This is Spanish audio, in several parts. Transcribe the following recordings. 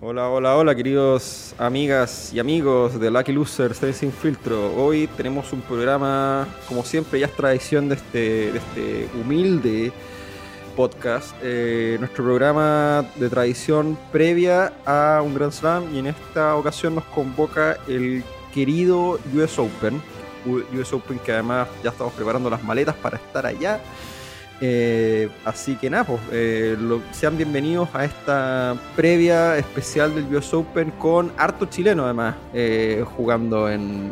Hola, hola, hola, queridos amigas y amigos de Lucky Losers Tenis Sin Filtro. Hoy tenemos un programa, como siempre, ya es tradición de este humilde podcast. Nuestro programa de tradición previa a un Grand Slam, y en esta ocasión nos convoca el querido US Open. US Open, que además ya estamos preparando las maletas para estar allá. Así que nada, pues, sean bienvenidos a esta previa especial del US Open con harto chileno además, jugando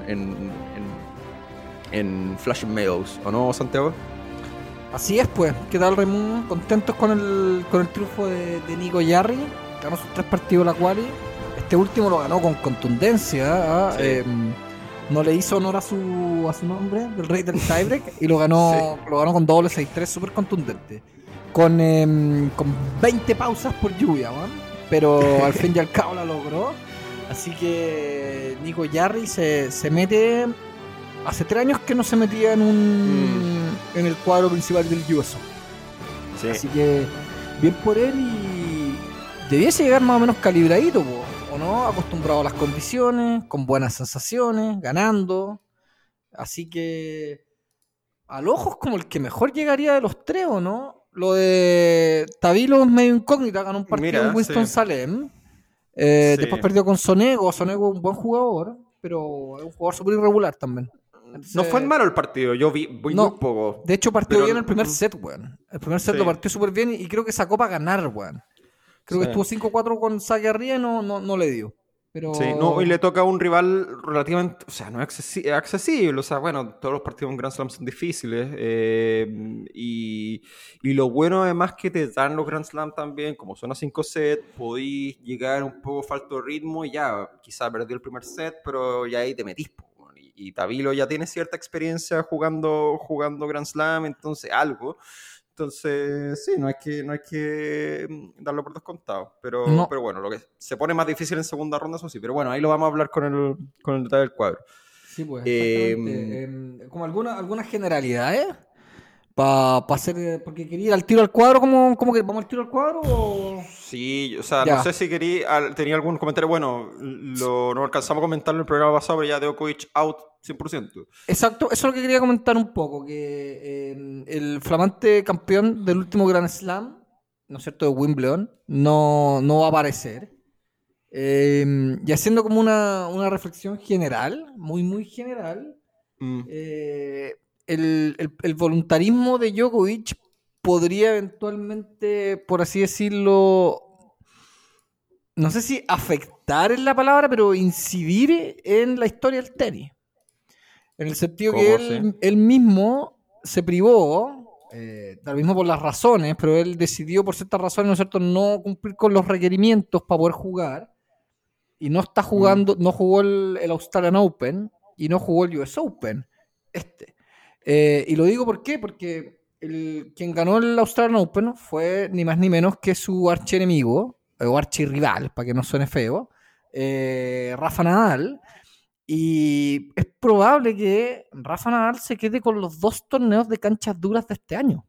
en Flushing Meadows, ¿o no, Santiago? Así es, pues. ¿Qué tal, Raimundo? Contentos con el triunfo de Nico Yarri. Ganó sus 3 partidos la quali. Este último lo ganó con contundencia. Sí. No le hizo honor a su nombre, del rey del tiebreak, y lo ganó con doble 6-3, súper contundente. Con 20 pausas por lluvia, ¿no? Pero al fin y al cabo la logró. Así que Nico Yarri se mete. Hace 3 años que no se metía en el cuadro principal del US Open. Sí. Así que bien por él, y debiese llegar más o menos calibradito, ¿o no? Acostumbrado a las condiciones, con buenas sensaciones, ganando. Así que al ojo es como el que mejor llegaría de los 3, ¿o no? Lo de Tabilo es medio incógnita, ganó un partido en Mira, sí, Winston-Salem. sí. Después perdió con Sonego. Sonego es un buen jugador, pero es un jugador súper irregular también. No fue Entonces, malo el partido, yo vi muy no, poco. de hecho partió Pero bien el primer set, weón. El primer set sí, lo partió súper bien, y creo que sacó para ganar, weón. Creo sí. que estuvo 5-4 con Saki arriba y no le dio. Sí, no, y le Pero toca a un rival relativamente, o sea, no es accesible, o sea, bueno, todos los partidos en Grand Slam son difíciles, y lo bueno además que te dan los Grand Slam también, como son a 5 sets, podís llegar un poco falto de ritmo y ya, quizá perdió el primer set, pero ya ahí te metís, po, weón. Y Tabilo ya tiene cierta experiencia jugando Grand Slam, entonces algo. Entonces, sí, no hay que darlo por descontado. Pero no. bueno, lo que se pone más difícil en segunda ronda, eso sí. Pero bueno, ahí lo vamos a hablar con el detalle del cuadro. Sí, pues, Eh, exactamente. Como algunas generalidades para hacer. Porque quería ir al tiro al cuadro. ¿Cómo que vamos al tiro al cuadro? sí, o sea, no sé Ya. si tenía algún comentario. Bueno, no alcanzamos a comentarlo en el programa pasado, pero ya Djokovic out 100%. Exacto, eso es lo que quería comentar un poco, que el flamante campeón del último Grand Slam, ¿no es cierto?, de Wimbledon, no va a aparecer. Y haciendo como una reflexión general, muy, muy general, Mm, eh, el voluntarismo de Djokovic podría eventualmente, por así decirlo, no sé si afectar es la palabra, pero incidir en la historia del tenis. En el sentido que ¿Cómo así? él mismo se privó, tal vez no por las razones, pero él decidió por ciertas razones, ¿no es cierto?, no cumplir con los requerimientos para poder jugar, y no está Mm, jugando, no jugó el Australian Open y no jugó el US Open. Y lo digo ¿por qué? Porque quien ganó el Australian Open fue ni más ni menos que su archienemigo, o archirrival, para que no suene feo, Rafa Nadal. Y es probable que Rafa Nadal se quede con los 2 torneos de canchas duras de este año.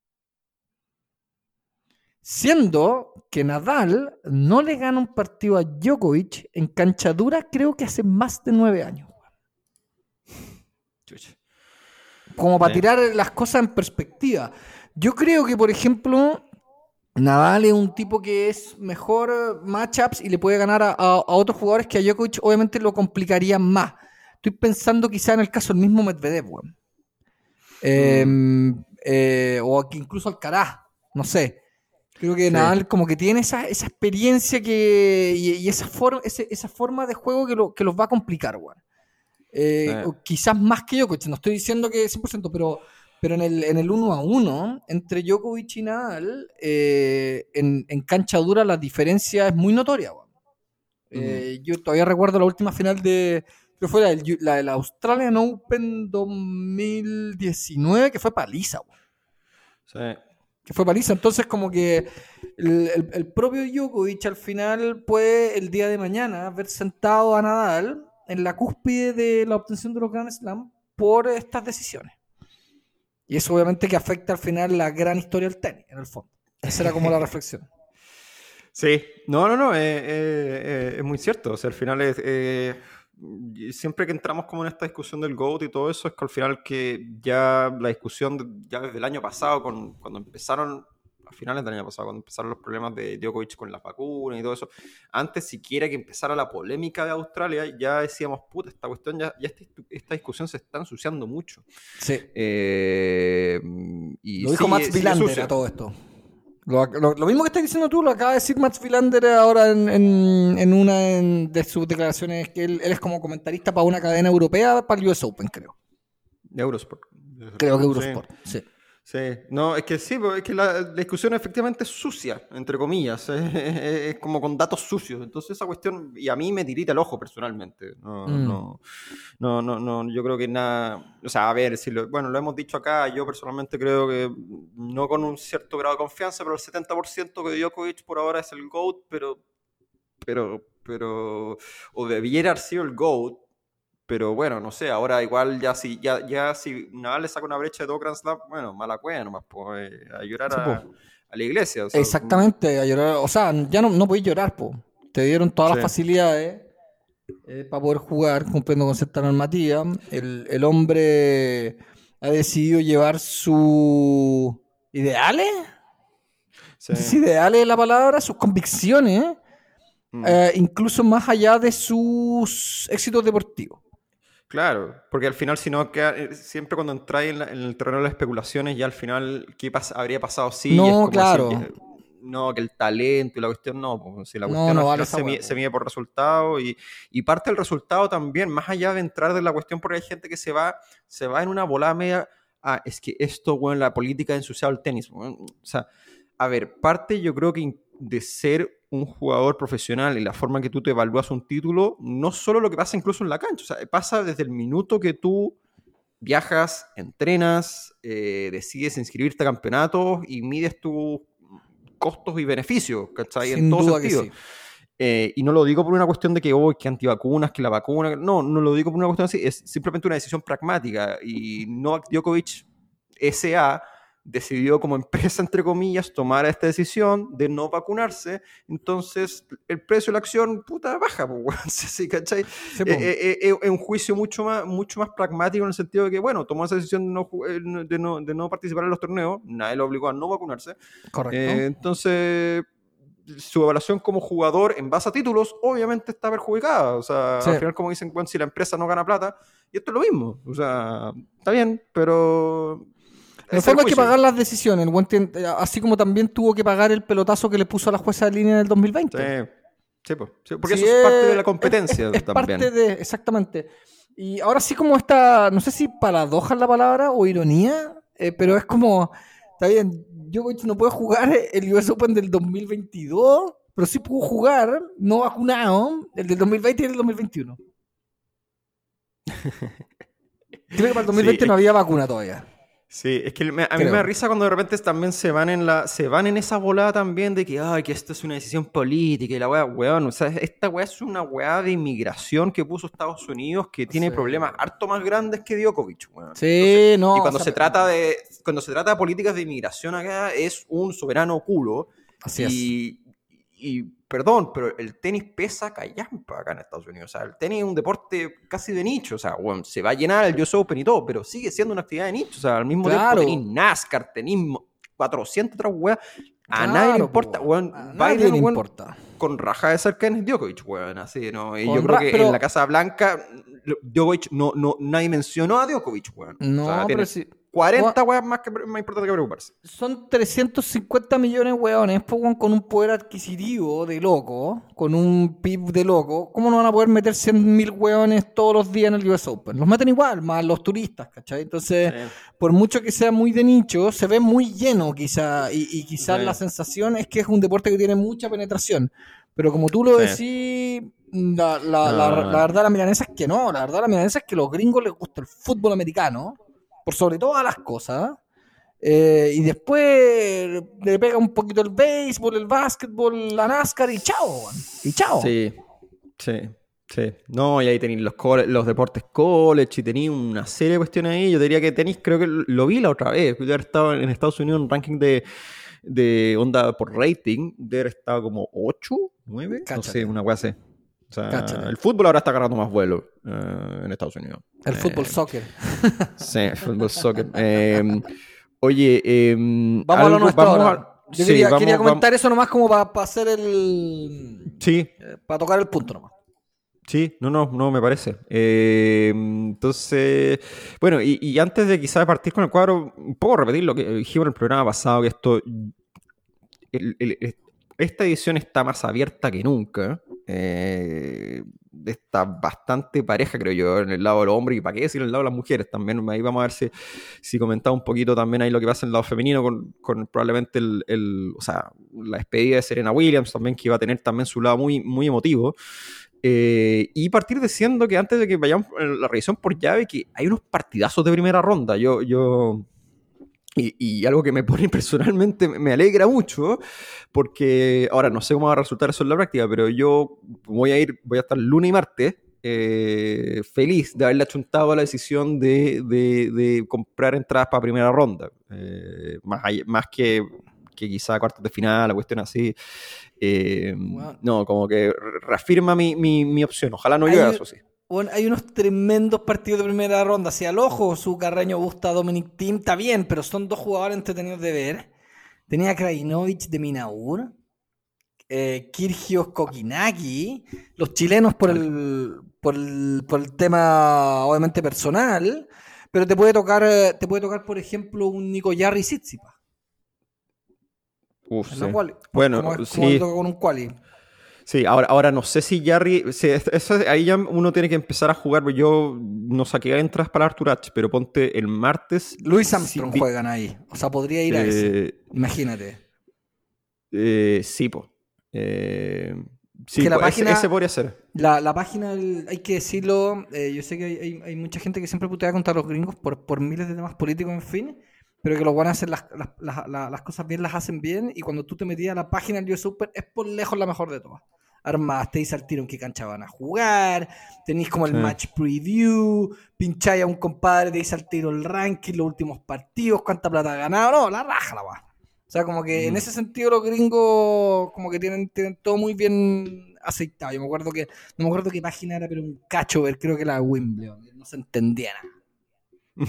Siendo que Nadal no le gana un partido a Djokovic en cancha dura, creo que hace más de 9 años. chucha. Como para Sí. tirar las cosas en perspectiva. Yo creo que, por ejemplo, Nadal es un tipo que es mejor matchups y le puede ganar a otros jugadores que a Djokovic obviamente lo complicarían más. Estoy pensando quizá en el caso del mismo Medvedev, weón. Mm, O incluso Alcaraz, no sé. Creo que sí. Nadal como que tiene esa experiencia y esa forma de juego que los va a complicar, weón. Sí. O quizás más que Djokovic, no estoy diciendo que 100%, pero en el 1-1 entre Djokovic y Nadal, en cancha dura la diferencia es muy notoria, weón. Mm, Yo todavía recuerdo la última final creo que fue la del Australian Open 2019, que fue paliza, weón. sí. Que fue paliza. Entonces, como que el propio Djokovic al final puede el día de mañana ver sentado a Nadal en la cúspide de la obtención de los Grand Slam por estas decisiones. Y eso obviamente que afecta al final la gran historia del tenis, en el fondo. Esa era como la reflexión. Sí, no, es muy cierto. O sea, al final siempre que entramos como en esta discusión del GOAT y todo eso, es que al final que ya la discusión, ya desde el año pasado, cuando empezaron, a finales del año pasado, cuando empezaron los problemas de Djokovic con las vacunas y todo eso, antes siquiera que empezara la polémica de Australia, ya decíamos, puta, esta cuestión, esta discusión se está ensuciando mucho. Sí. Y lo dijo Mats Wilander a todo esto. Lo mismo que estás diciendo tú, lo acaba de decir Mats Wilander ahora en una de sus declaraciones, que él es como comentarista para una cadena europea, para el US Open, creo. De Eurosport. Creo que Eurosport, sí. Sí, no, es que sí, es que la discusión efectivamente es sucia, entre comillas, es como con datos sucios, entonces esa cuestión, y a mí me tirita el ojo personalmente, no, yo creo que nada, o sea, a ver, bueno, lo hemos dicho acá, yo personalmente creo que no con un cierto grado de confianza, pero el 70% que Djokovic por ahora es el GOAT, pero o debiera haber sido el GOAT. Pero bueno, no sé, ahora igual ya si Nadal le saca una brecha de 2 Grand Slam, bueno, mala cueva nomás, pues, a llorar Sí, a la iglesia. O sea, exactamente, a llorar. O sea, ya no podéis llorar, po. Te dieron todas las facilidades para poder jugar cumpliendo con cierta normativa. El hombre ha decidido llevar sus ideales. sí. Sus ideales es la palabra, sus convicciones, incluso más allá de sus éxitos deportivos. Claro, porque al final si no siempre cuando entráis en el terreno de las especulaciones, ya al final, ¿qué habría pasado si? No, es como claro. Que el talento y la cuestión no, pues, si la cuestión no al vale final se mide por resultado y parte del resultado también, más allá de entrar de la cuestión, porque hay gente que se va en una volada media, es que esto, bueno, la política ha ensuciado el tenis, bueno, o sea, a ver, parte yo creo que de ser un jugador profesional y la forma en que tú te evalúas un título, no solo lo que pasa incluso en la cancha, o sea, pasa desde el minuto que tú viajas, entrenas, decides inscribirte a campeonatos y mides tus costos y beneficios, ¿cachai? Sin en todo duda sentido. que sí. Y no lo digo por una cuestión de que antivacunas, que la vacuna, no lo digo por una cuestión así, es simplemente una decisión pragmática y Novak Djokovic S.A. decidió como empresa, entre comillas, tomar esta decisión de no vacunarse, entonces el precio de la acción, puta, baja, pues, ¿sí, cachai? Sí, es un juicio mucho más pragmático en el sentido de que, bueno, tomó esa decisión de no participar en los torneos, nadie lo obligó a no vacunarse. Correcto. Entonces, su evaluación como jugador en base a títulos, obviamente está perjudicada. O sea, Sí. al final, como dicen, bueno, si la empresa no gana plata, y esto es lo mismo. O sea, está bien, pero En el fondo hay que pagar las decisiones. Así como también tuvo que pagar el pelotazo que le puso a la jueza de línea en el 2020. Sí, porque eso es parte de la competencia es también. Parte de, exactamente. Y ahora sí como esta, no sé si paradoja es la palabra o ironía, pero es como, está bien, Djokovic no puede jugar el US Open del 2022, pero sí pudo jugar, no vacunado, el del 2020 y el del 2021. Creo que para el 2020 no había vacuna todavía. Sí, es que a mí me da risa cuando de repente también se van en esa volada también de que esto es una decisión política y la weón, o sea, esta weá es una weá de inmigración que puso Estados Unidos que tiene problemas harto más grandes que Djokovic, weón. Sí, entonces, no. Y cuando se trata de políticas de inmigración acá es un soberano culo. Así es. Y perdón, pero el tenis pesa callampa acá en Estados Unidos. O sea, el tenis es un deporte casi de nicho. O sea, bueno, se va a llenar el US Open y todo, pero sigue siendo una actividad de nicho. O sea, al mismo tiempo tenés NASCAR, tenés 400 otras weas. A nadie le importa, weón. Biden, le importa. Con raja de ser Kenneth Djokovic, weón. Así, ¿no? Y yo creo que en la Casa Blanca, Djokovic, nadie mencionó a Djokovic, weón. No, o sea, pero sí. 40 weas más importante que preocuparse. Son 350 millones de weones, con un poder adquisitivo de loco, con un PIB de loco. ¿Cómo no van a poder meter 100.000 weones todos los días en el US Open? Los meten igual, más los turistas, ¿cachai? Entonces, por mucho que sea muy de nicho, se ve muy lleno quizá, y quizás la sensación es que es un deporte que tiene mucha penetración. Pero como tú lo decís, la verdad la milanesa es que no, la verdad la milanesa es que a los gringos les gusta el fútbol americano, por sobre todas las cosas, y después le pega un poquito el béisbol, el básquetbol, la NASCAR y chao. Sí. No, y ahí tenéis los deportes college y tenéis una serie de cuestiones ahí. Yo diría que tenéis, creo que lo vi la otra vez, yo he estado en Estados Unidos en un ranking de de onda por rating, debe haber estado como 8, 9, no sé, una weá así. O sea, Cáchate. el fútbol ahora está agarrando más vuelo en Estados Unidos. El fútbol soccer. Sí, el fútbol soccer. Oye, vamos a lo nuestro ahora. Yo sí, quería comentar eso nomás como para hacer el... Sí. Para tocar el punto nomás. Sí, no, me parece. Entonces, bueno, y antes de quizás partir con el cuadro, un poco repetir lo que dijimos en el programa pasado, que esta edición está más abierta que nunca. Está bastante pareja, creo yo, en el lado de los hombres, y para qué decir en el lado de las mujeres también. Ahí vamos a ver si comentamos un poquito también ahí lo que pasa en el lado femenino con probablemente o sea, la despedida de Serena Williams también, que iba a tener también su lado muy, muy emotivo. Y partir diciendo que antes de que vayamos a la revisión por llave, que hay unos partidazos de primera ronda. Y algo que me pone personalmente, me alegra mucho, porque ahora no sé cómo va a resultar eso en la práctica, pero yo voy a estar lunes y martes feliz de haberle achuntado a la decisión de comprar entradas para primera ronda. Más que quizá cuartos de final, la cuestión así. Wow. No, como que reafirma mi opción. Ojalá no llueva, eso sí. Bueno, hay unos tremendos partidos de primera ronda. Si al ojo su Carreño gusta Dominic Thiem, está bien, pero son dos jugadores entretenidos de ver. Tenía Krajinovic de Minaur, Kyrgios Kokinaki, los chilenos por el tema obviamente personal, pero te puede tocar por ejemplo un Nico Jarry Tsitsipas. Uf, sí. Bueno, como le toca con un quali. Sí, ahora no sé si Jarry... Sí, ahí ya uno tiene que empezar a jugar. Yo no saqué entradas para Arturach, pero ponte el martes... Louis Armstrong juegan ahí. O sea, podría ir a ese. Imagínate. Sí, pues. Sí, que la página, ese podría ser. La página, hay que decirlo, yo sé que hay mucha gente que siempre putea contra los gringos por miles de temas políticos, en fin, pero que los van a hacer las cosas bien, las hacen bien, y cuando tú te metías a la página del US Open es por lejos la mejor de todas. Armas, te dice al tiro en qué cancha van a jugar, tenéis como el match preview, pincháis a un compadre, te dice al tiro el ranking, los últimos partidos, cuánta plata ha ganado, no, la raja la va. O sea, como que en ese sentido los gringos como que tienen todo muy bien aceitado. Yo no me acuerdo qué página era, pero un cacho ver, creo que era Wimbledon, no se entendía nada.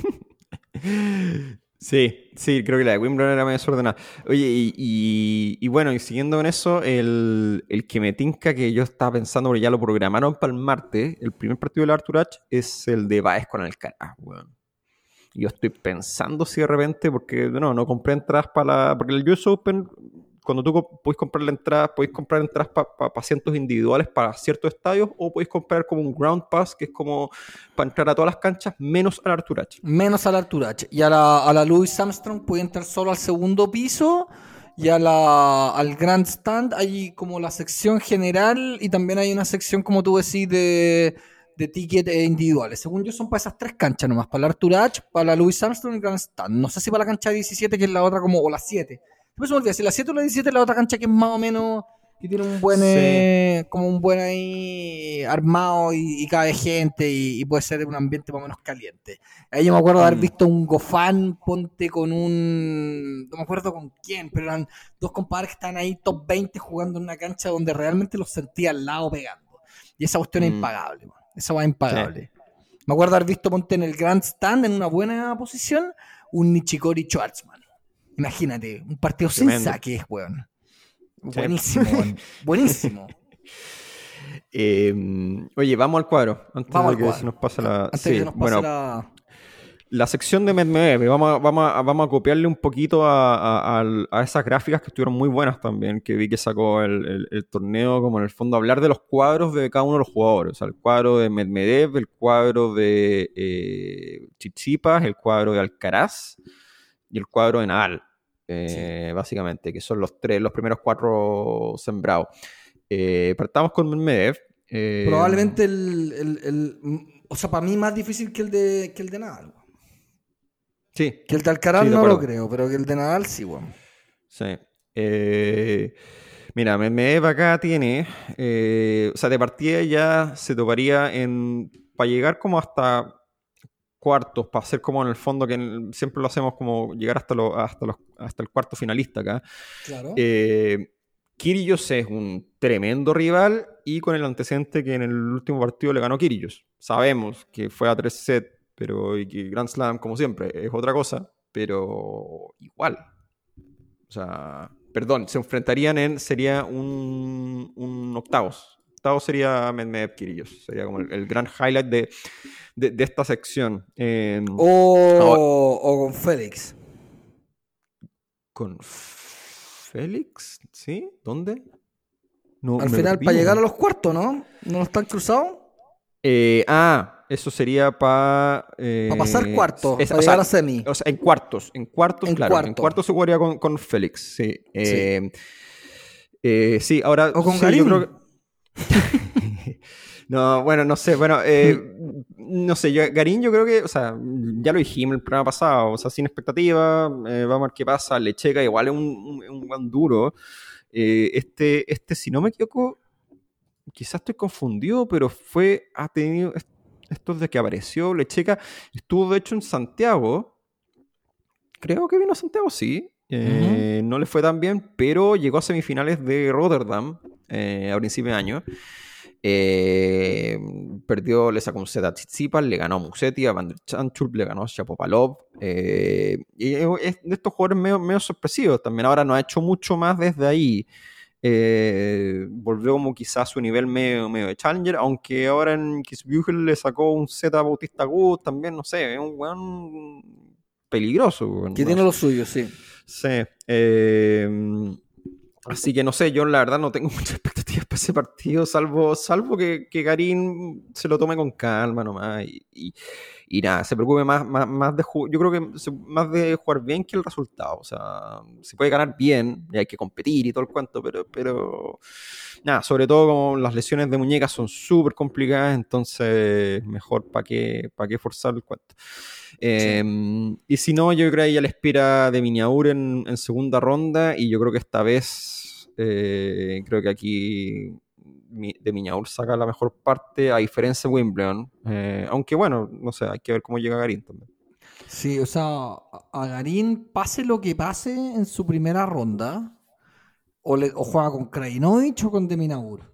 Sí, creo que la de Wimbledon era medio desordenada. Oye, y bueno, y siguiendo con eso, el que me tinca, que yo estaba pensando, porque ya lo programaron para el martes, el primer partido del Arturach es el de Baez con Alcaraz, weón. Yo estoy pensando si de repente, porque no compré entradas porque el US Open, cuando tú podéis comprar entradas para asientos individuales para ciertos estadios, o podéis comprar como un ground pass, que es como para entrar a todas las canchas, menos al Arturach. Menos al Arturach. Y a la Louis Armstrong puede entrar solo al segundo piso, y al Grandstand hay como la sección general, y también hay una sección, como tú decís, de tickets individuales. Según yo son para esas tres canchas nomás, para la Arturach, para la Louis Armstrong y el Grandstand. No sé si para la cancha 17, que es la otra como, o la 7. Después se me olvida, si la 7 o la 17 es la otra cancha que es más o menos, que tiene un buen, como un buen ahí armado, y cabe gente, y puede ser un ambiente más o menos caliente. Ahí yo me acuerdo de haber visto un Gofán, ponte con no me acuerdo con quién, pero eran dos compadres que estaban ahí top 20 jugando en una cancha donde realmente los sentía al lado pegando. Y esa cuestión es impagable, man. Esa va impagable. Sí. Me acuerdo de haber visto, ponte en el Grandstand, en una buena posición, un Nishikori Schwartzman. Imagínate, un partido tremendo. Sin saques, weón. Buenísimo, weón. Buenísimo. Oye, vamos al cuadro. Antes de que se nos pase la sección de Medvedev, vamos a copiarle un poquito a esas gráficas que estuvieron muy buenas también, que vi que sacó el torneo, como en el fondo hablar de los cuadros de cada uno de los jugadores. O sea, el cuadro de Medvedev, el cuadro de Tsitsipas, el cuadro de Alcaraz y el cuadro de Nadal, básicamente, que son los primeros 4 sembrados. Partamos con Medvedev. Probablemente o sea, para mí más difícil que el de Nadal. Sí. Que el de Alcaraz no lo creo, pero que el de Nadal sí, weón. Sí. Mira, Medvedev acá tiene, o sea, de partida ya se toparía para llegar como hasta cuartos para hacer como en el fondo que siempre lo hacemos como llegar hasta el cuarto finalista acá. Claro. Kyrgios es un tremendo rival y con el antecedente que en el último partido le ganó Kyrgios. Sabemos que fue a 3 sets, pero y que Grand Slam, como siempre, es otra cosa, pero igual. O sea, perdón, se enfrentarían sería un octavos. Octavos sería Medvedev Kyrgios. Sería como el gran highlight de esta sección. O con Félix. ¿Con Félix? ¿Sí? ¿Dónde? No, Al me final, perdí. para llegar a los cuartos, ¿no? ¿No están cruzados? Eso sería para... Para pasar cuartos, para llegar a semi. O sea, en cuartos, claro. En cuartos se jugaría con Félix, sí. Sí. Sí, ahora... O con sí, Garín. yo creo que... No, bueno, no sé, no sé, Garín yo creo que, o sea, ya lo dijimos el programa pasado, o sea, sin expectativa, vamos a ver qué pasa, Lecheca igual es un buen duro. Si no me equivoco, quizás estoy confundido, pero ha tenido esto desde que apareció Lecheca, estuvo de hecho en Santiago, creo que vino a Santiago, sí. No le fue tan bien, pero llegó a semifinales de Rotterdam a principio de año. Perdió, le sacó un set a Tsitsipas, le ganó a Musetti, a Van der Zandschulp, le ganó a Shapovalov. Y es de estos jugadores medio sorpresivos también. Ahora no ha hecho mucho más desde ahí. Volvió como quizás a su nivel medio de challenger, aunque ahora en Kitzbühel le sacó un set a Bautista Agut, también, no sé, es un weón peligroso. Weón, Que no tiene sé. lo suyo, sí. Sí. Así que no sé, yo la verdad no tengo muchas expectativas para ese partido, salvo que Garín se lo tome con calma nomás y nada, se preocupe más de jugar, yo creo que más de jugar bien que el resultado. O sea, se puede ganar bien y hay que competir y todo el cuento, pero nada, sobre todo como las lesiones de muñecas son súper complicadas, entonces mejor para qué forzar el cuento. Y si no, yo creo que ella le espera de Miniaur en segunda ronda y yo creo que esta vez creo que aquí de Miniaur saca la mejor parte a diferencia de Wimbledon, aunque bueno, no sé, hay que ver cómo llega Garín también. Sí, o sea, a Garín, pase lo que pase en su primera ronda, o juega con Krajinovic o con Deminaur.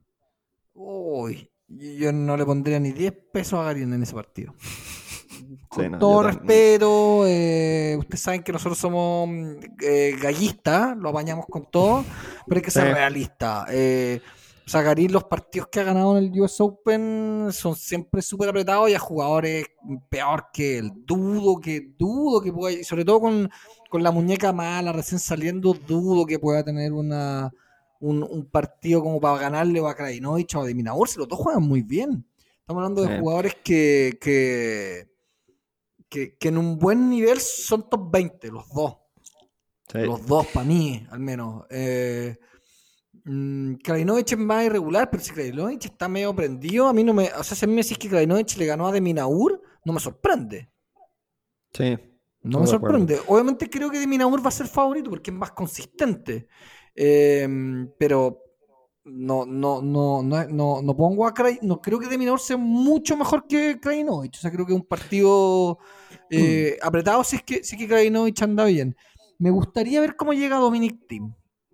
Uy, yo no le pondría ni 10 pesos a Garín en ese partido. Con Sí, no, todo respeto, ustedes saben que nosotros somos gallistas, lo apañamos con todo, pero hay que ser realistas. O sea, Garín, los partidos que ha ganado en el US Open son siempre súper apretados y a jugadores peor que él. Dudo que pueda, y sobre todo con la muñeca mala, recién saliendo, dudo que pueda tener un partido como para ganarle a Krajinovic o a Deminaur. Si los dos juegan muy bien. Estamos hablando de jugadores que en un buen nivel son top 20, los dos. Sí. Los dos, para mí, al menos. Krajinovic es más irregular, pero si Krajinovic está medio prendido, a mí no me... O sea, si a mí me decís que Krajinovic le ganó a Deminaur, no me sorprende. Sí. No me sorprende. Obviamente creo que Deminaur va a ser favorito porque es más consistente. Pero no pongo a Krajinovic. No creo que Deminaur sea mucho mejor que Krajinovic. O sea, creo que es un partido apretado si es que Krajinovic anda bien. Me gustaría ver cómo llega Dominic Thiem.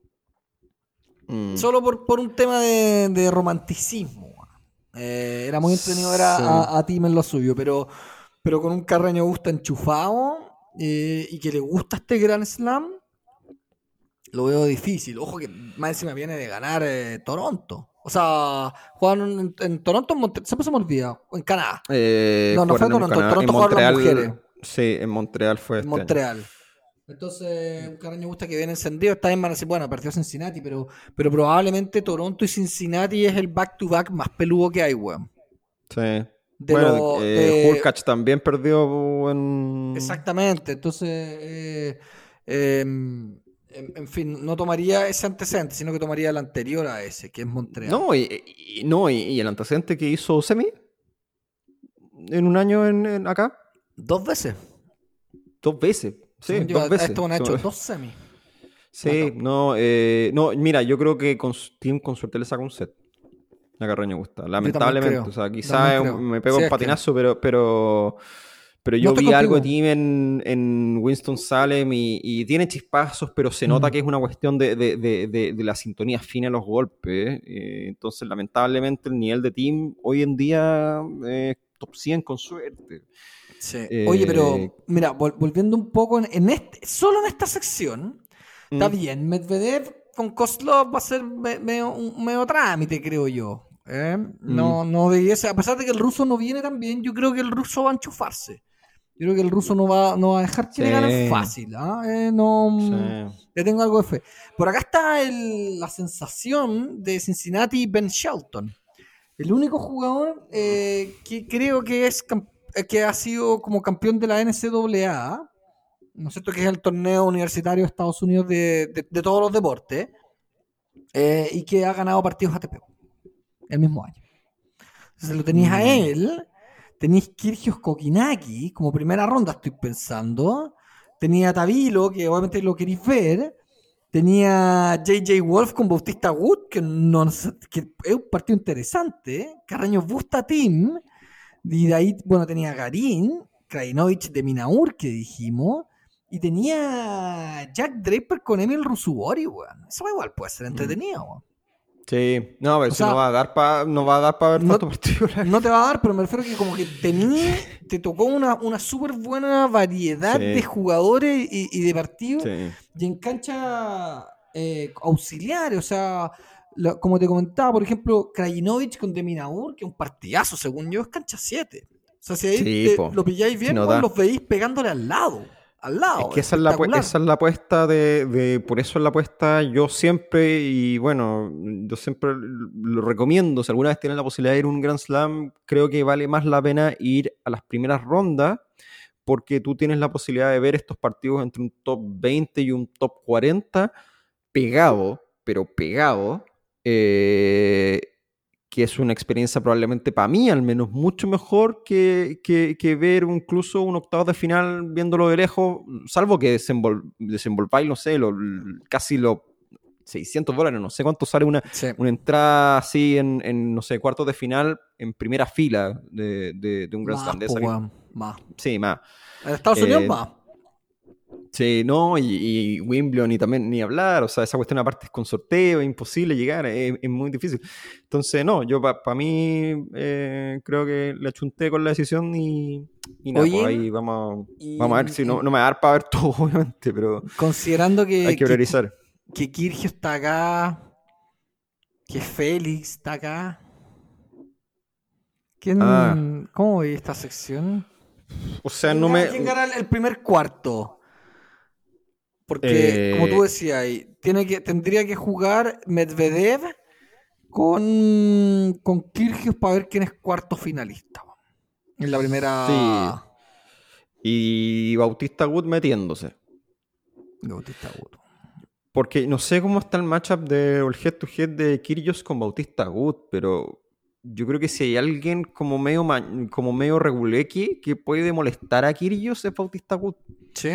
Solo por un tema de romanticismo. Era muy entretenido ver a Thiem en lo suyo, pero con un Carreño Busta enchufado y que le gusta este Grand Slam, lo veo difícil. Ojo que más encima viene de ganar Toronto. O sea, jugaron en Toronto, siempre se me olvida, en Canadá. No fue Toronto, en Toronto jugaron las mujeres. Sí, en Montreal fue en Montreal. Entonces, un Carreño Busta que viene encendido. Esta vez van a decir, bueno, perdió Cincinnati, pero probablemente Toronto y Cincinnati es el back-to-back más peludo que hay, weón. Sí. Hurkacz también perdió en... Exactamente, entonces en fin, no tomaría ese antecedente, sino que tomaría el anterior a ese, que es Montreal. Y el antecedente que hizo Semi en un año acá. 2 veces. 2 veces. Sí, 2 veces. Esto ha hecho 2 semis. Sí, no, mira, yo creo que con Thiem con suerte le saca un set. La Carreño Busta, lamentablemente. O sea, quizás me pego un patinazo, pero Pero No yo estoy vi algo de contigo. Tim en Winston-Salem y tiene chispazos, pero se nota que es una cuestión de la sintonía fina de los golpes. Entonces, lamentablemente, el nivel de Tim hoy en día es top 100 con suerte. Sí. Oye, Eh, pero mira, volviendo un poco solo en esta sección, está mm, bien, Medvedev con Kozlov va a ser un medio trámite, creo yo. mm, No debiese, a pesar de que el ruso no viene tan bien, yo creo que el ruso va a enchufarse. Yo creo que el ruso no va a dejar que le ganen sí, fácil. ¿Ah? No, sí. le tengo algo de fe. Por acá está la sensación de Cincinnati, Ben Shelton. El único jugador que creo que que ha sido como campeón de la NCAA, ¿no es cierto? Que es el torneo universitario de Estados Unidos de todos los deportes, y que ha ganado partidos ATP el mismo año. Entonces lo tenías a Mm, él, tenías Kyrgios Kokinaki como primera ronda, estoy pensando. Tenía a Tabilo, que obviamente lo queréis ver. Tenía JJ Wolf con Bautista Wood, que es un partido interesante. Carreño Busta Team. Y de ahí, bueno, tenía a Garín, Krajinovic de Minaur, que dijimos. Y tenía Jack Draper con Emil Rusubori, weón. Eso igual puede ser mm. entretenido, weón. Sí, no, pero O si no sea, va a dar no va a dar para ver no, tanto partido. no te va a dar, pero me refiero a que como que te tocó una súper buena variedad de Sí, jugadores y de partidos sí. y en cancha auxiliares, o sea, como te comentaba, por ejemplo, Krajinovic con Deminaur, que es un partidazo, según yo, es cancha 7. O sea, si ahí Sí, po. lo pilláis Si bien, no bueno, da. los veis pegándole al Es lado, que espectacular. esa es la apuesta por eso es la apuesta yo siempre, y bueno, yo siempre lo recomiendo, si alguna vez tienen la posibilidad de ir a un Grand Slam, creo que vale más la pena ir a las primeras rondas, porque tú tienes la posibilidad de ver estos partidos entre un top 20 y un top 40 pegado, pero pegado, eh, que es una experiencia probablemente para mí al menos mucho mejor que ver incluso un octavo de final viéndolo de lejos, salvo que desenvolváis, no sé, casi los $600, no sé cuánto sale Sí, una entrada así no sé, cuartos de final en primera fila de un Grand más, Slam, de pues, salir, weón, más. sí, más. En Estados Unidos, Eh, más. Sí, no, y Wimbledon ni también ni hablar, o sea, esa cuestión aparte es con sorteo, es imposible llegar, es muy difícil. Entonces, no, yo para mí creo que le achunté con la decisión y nada, pues Oye, ahí y vamos a ver si no me va a dar para ver todo, obviamente, pero considerando hay que priorizar. que Kirgio está acá, que Félix está acá, Ah, ¿cómo ve esta sección? o sea, no me... ¿Quién gana el primer cuarto? Porque, como tú eh, decías, ahí, tendría que jugar Medvedev con Kyrgios para ver quién es cuarto finalista. En la sí, primera y Bautista Wood metiéndose. Bautista Agut. Porque no sé cómo está el matchup o el head to head de Kyrgios con Bautista Agut, pero yo creo que si hay alguien como medio reguleque que puede molestar a Kyrgios es Bautista Agut. Sí.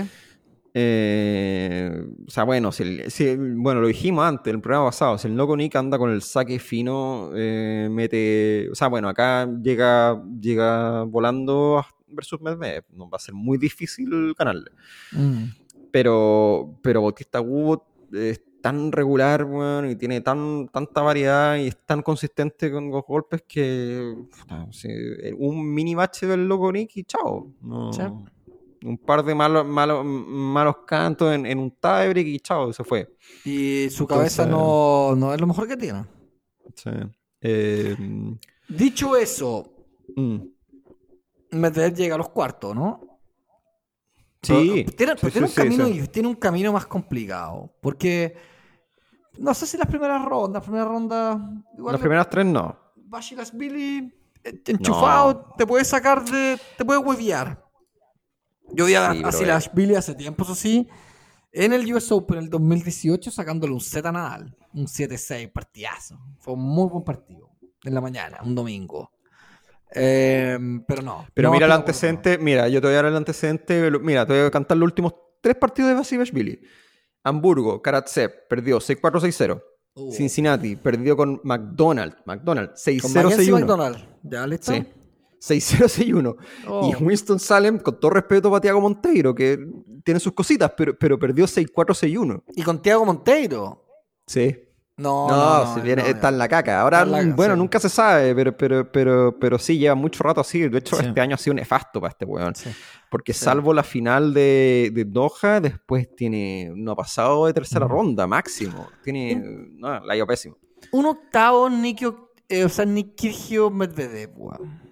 O sea, bueno, bueno, lo dijimos antes, en el programa pasado, si el Loco Nick anda con el saque fino, mete... O sea, bueno, acá llega volando versus Medvedev, no va a ser muy difícil ganarle. Mm. Pero Bautista Agut es tan regular, weón, y tiene tanta variedad y es tan consistente con los golpes que puta, sí, un mini bache del Loco Nick y chao. Sí. Un par de malos cantos en un tiebreak y chao, se fue. Y su cabeza Entonces, no es lo mejor que tiene. sí. Eh, Dicho eso, mm, Medvedev llega a los cuartos, ¿no? Pero sí, tiene, sí, pero tiene sí, un sí, sí. camino y tiene un camino más complicado. Porque no sé si las primeras rondas, igual Las primeras tres no. Basilashvili No. enchufado, te puede hueviar. Yo vi a Sí, pero Basilashvili hace tiempo, eso sí, en el US Open en el 2018 sacándole un set a Nadal, un 7-6, partidazo. Fue un muy buen partido en la mañana, un domingo. Pero Pero no mira estoy el de acuerdo. antecedente, mira, yo te voy a dar el antecedente, mira, te voy a cantar los últimos tres partidos de Basilashvili. Hamburgo, Karatsev, perdió 6-4, 6-0. Uh, Cincinnati, perdió con McDonald con 6-0, Mackenzie 6-1. McDonald, ¿ya listo? Sí. 6-0, 6-1. Oh. Y Winston-Salem, con todo respeto para Thiago Monteiro, que tiene sus cositas, pero perdió 6-4, 6-1. Y con Thiago Monteiro. Sí. No, si viene, está en la caca. Ahora, bueno, nunca se sabe, pero sí, lleva mucho rato así. De hecho, este año ha sido nefasto para este weón. Sí. Porque salvo la final de Doha, después no ha pasado de tercera ronda, máximo. La ha ido pésimo. Un octavo, Nick Kyrgios Medvedev, weón.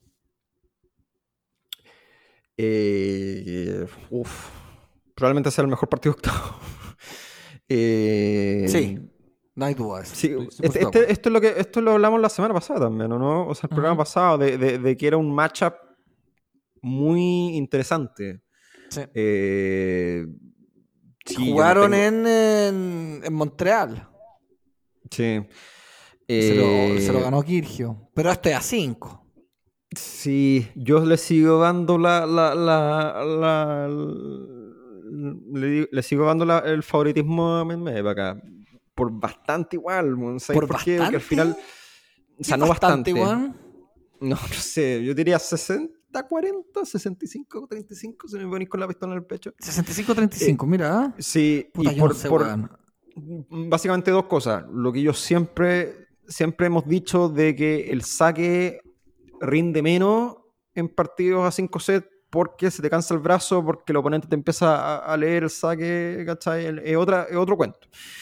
Probablemente sea el mejor partido octavo. Sí. No hay dudas. Sí, esto lo hablamos la semana pasada también, ¿no? O sea, el programa pasado de que era un matchup muy interesante. Sí. Sí, jugaron en Montreal. Sí. Se lo ganó Kyrgios. Pero este a 5. Sí, yo le sigo dando le sigo dando el favoritismo a Medvedev acá. Por bastante igual, ¿sabes por qué? Porque al final, o sea, no bastante igual. No sé, yo diría 60-40, 65-35, si me ponís con la pistola en el pecho. 65-35, mira. Sí, puta, y básicamente dos cosas. Lo que yo siempre hemos dicho de que el saque rinde menos en partidos a 5 sets porque se te cansa el brazo, porque el oponente te empieza a leer el saque, ¿cachai? Es otro cuento.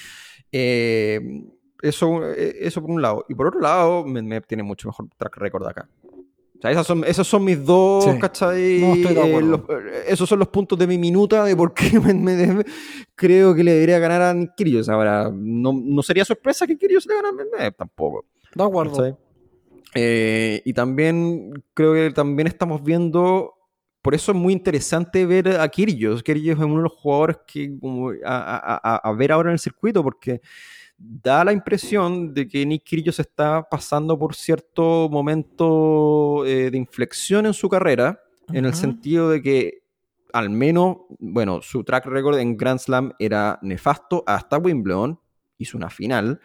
Eso por un lado. Y por otro lado, me tiene mucho mejor track record acá. O sea, esos son mis dos, sí. ¿Cachai? No estoy de acuerdo. Esos son los puntos de mi minuta de por qué creo que le debería ganar a Nick Kyrgios. Ahora, no sería sorpresa que Kyrgios le ganara a Medvedev tampoco. De acuerdo. Y también creo que también estamos viendo. Por eso es muy interesante ver a Kyrgios. Kyrgios es uno de los jugadores que como a ver ahora en el circuito, porque da la impresión de que Nick Kyrgios está pasando por cierto momento de inflexión en su carrera, en el sentido de que al menos, bueno, su track record en Grand Slam era nefasto hasta Wimbledon, hizo una final.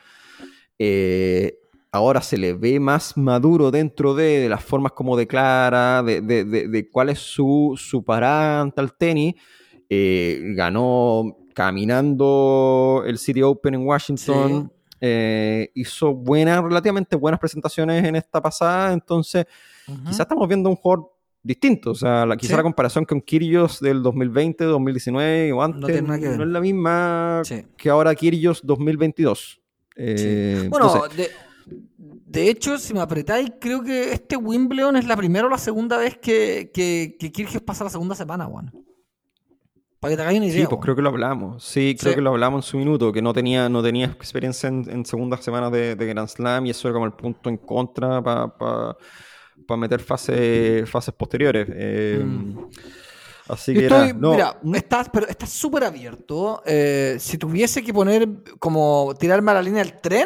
Ahora se le ve más maduro dentro de las formas como declara, de cuál es su parada ante el tenis. Ganó caminando el City Open en Washington. Sí. Hizo relativamente buenas presentaciones en esta pasada. Entonces, quizás estamos viendo un jugador distinto. O sea, quizás la comparación con Kyrgios del 2020, 2019 o antes no es la misma que ahora Kyrgios 2022. Bueno, de hecho, si me apretáis, creo que este Wimbledon es la primera o la segunda vez que Kyrgios pasa la segunda semana, bueno. Para que te hagáis una idea. Sí, pues creo que lo hablamos. Sí, creo que lo hablamos en su minuto, que no tenía experiencia en segundas semanas de Grand Slam, y eso era como el punto en contra para meter fases posteriores. Así que mira, está súper abierto. Si tuviese que tirarme a la línea del tren,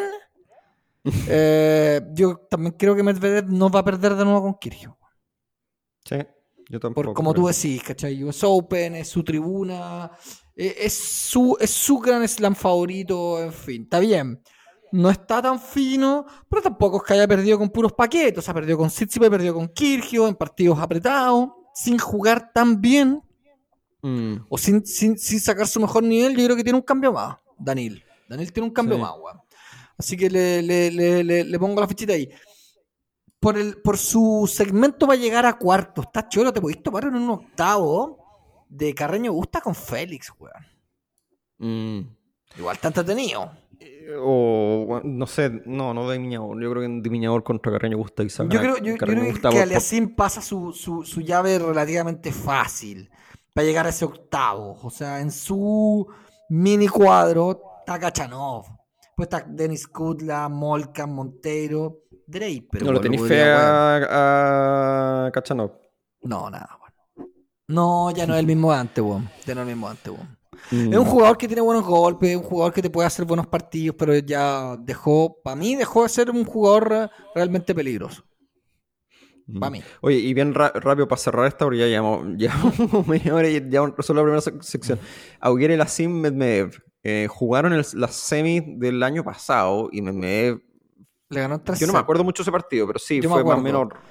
yo también creo que Medvedev no va a perder de nuevo con Kyrgios. Sí, yo tampoco. Como tú decís, ¿cachai? US Open, es su tribuna, es su Grand Slam favorito, en fin, está bien. No está tan fino, pero tampoco es que haya perdido con puros paquetes. Ha perdido con Tsitsipas, perdido con Kyrgios en partidos apretados, sin jugar tan bien, o sin sacar su mejor nivel. Yo creo que tiene un cambio más, Daniel tiene un cambio más, weón. Así que le pongo la fichita ahí. Por su segmento va a llegar a cuarto. Está choro, te podés tomar en un octavo de Carreño Busta con Félix, weón. Igual está entretenido. O no sé, no de Miñador. Yo creo que de Miñador contra Carreño Busta. Yo creo que Aliassime pasa su llave relativamente fácil para llegar a ese octavo. O sea, en su mini cuadro está Kachanov. Pues está Denis Kudla, Molcan, Monteiro, Draper. ¿No lo tenéis fe a Kachanov? No, nada, bueno. No, ya no es el mismo de antes, weón. Ya no es el mismo de antes, weón. Es un jugador que tiene buenos golpes, un jugador que te puede hacer buenos partidos, pero ya dejó de ser un jugador realmente peligroso. Para mí. Oye, y bien rápido para cerrar esta, porque ya llevamos media hora y ya solo la primera sección. Auger Aliassime, Medvedev. Jugaron las semis del año pasado y Medvedev le ganó 3-0. Yo no me acuerdo mucho ese partido, pero sí, fue más o menos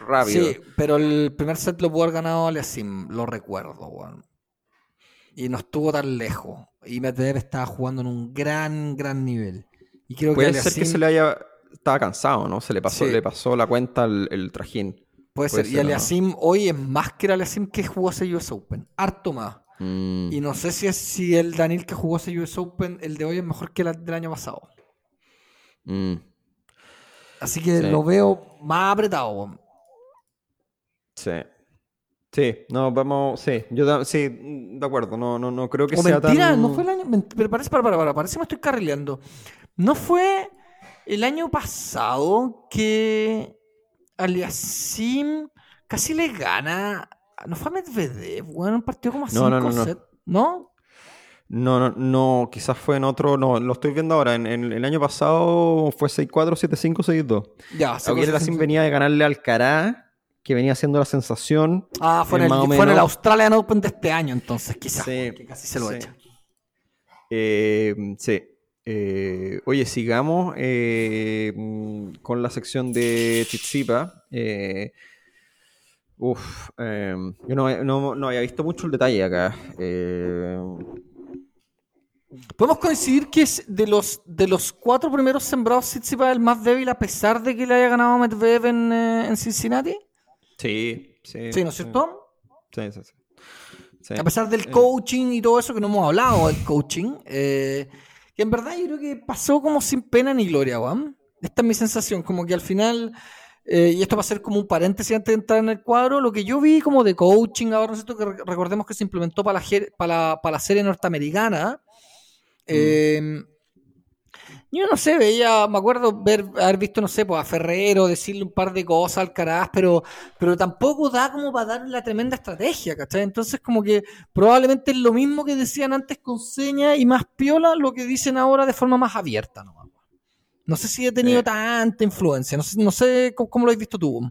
rápido. Sí, pero el primer set lo pudo haber ganado Aliasim, lo recuerdo, weón. Y no estuvo tan lejos. Y Medvedev estaba jugando en un gran nivel. Y creo que Puede ser que Aliasim... se le haya... Estaba cansado, ¿no? Se le pasó, Sí, le pasó la cuenta el trajín. puede Puede ser. Y ser, ¿o no? Aliasim hoy es más que el Aliasim que jugó ese US Open. Harto más. Mm, Y no sé si el Daniel que jugó ese US Open, el de hoy, es mejor que el del año pasado. mm, Así que sí, lo veo más apretado, weón. sí. Sí, no, vamos, sí, sí, de acuerdo, no creo que O sea mentira, no fue tan... el año. Pero parece que me estoy carrileando. ¿No fue el año pasado que Aliasim casi le gana? ¿No fue a Medvedev? Bueno, un partido como a No, no, 5 no, no. sets, ¿no? No, quizás fue en otro, no, lo estoy viendo ahora, en el año pasado fue 6-4, 7-5, 6-2. Ya, se Aguirre Racing venía de ganarle al Alcaraz, que venía siendo la sensación, Ah, más o fue en el menos. Australian Open de este año, entonces, quizás, Sí, que casi se lo sí. echa. Sí. Oye, sigamos con la sección de Tsitsipas. Yo no había visto mucho el detalle acá. Podemos coincidir que es de los 4 primeros sembrados Tsitsipas el más débil a pesar de que le haya ganado a Medvedev en Cincinnati. Sí, sí, Sí, ¿no es sí, cierto? sí. Sí. A pesar del coaching y todo eso que no hemos hablado del coaching, que en verdad yo creo que pasó como sin pena ni gloria, weón. Esta es mi sensación, como que al final, y esto va a ser como un paréntesis antes de entrar en el cuadro, lo que yo vi como de coaching ahora, ¿no es cierto? Que recordemos que se implementó para la serie norteamericana. Eh, Yo no sé, me acuerdo haber visto, no sé, pues a Ferrero decirle un par de cosas al Alcaraz, pero tampoco da como para dar la tremenda estrategia, ¿cachai? Entonces como que probablemente es lo mismo que decían antes con señas y más piola, lo que dicen ahora de forma más abierta, ¿no? No sé si he tenido eh, tanta influencia, no sé cómo lo has visto tú.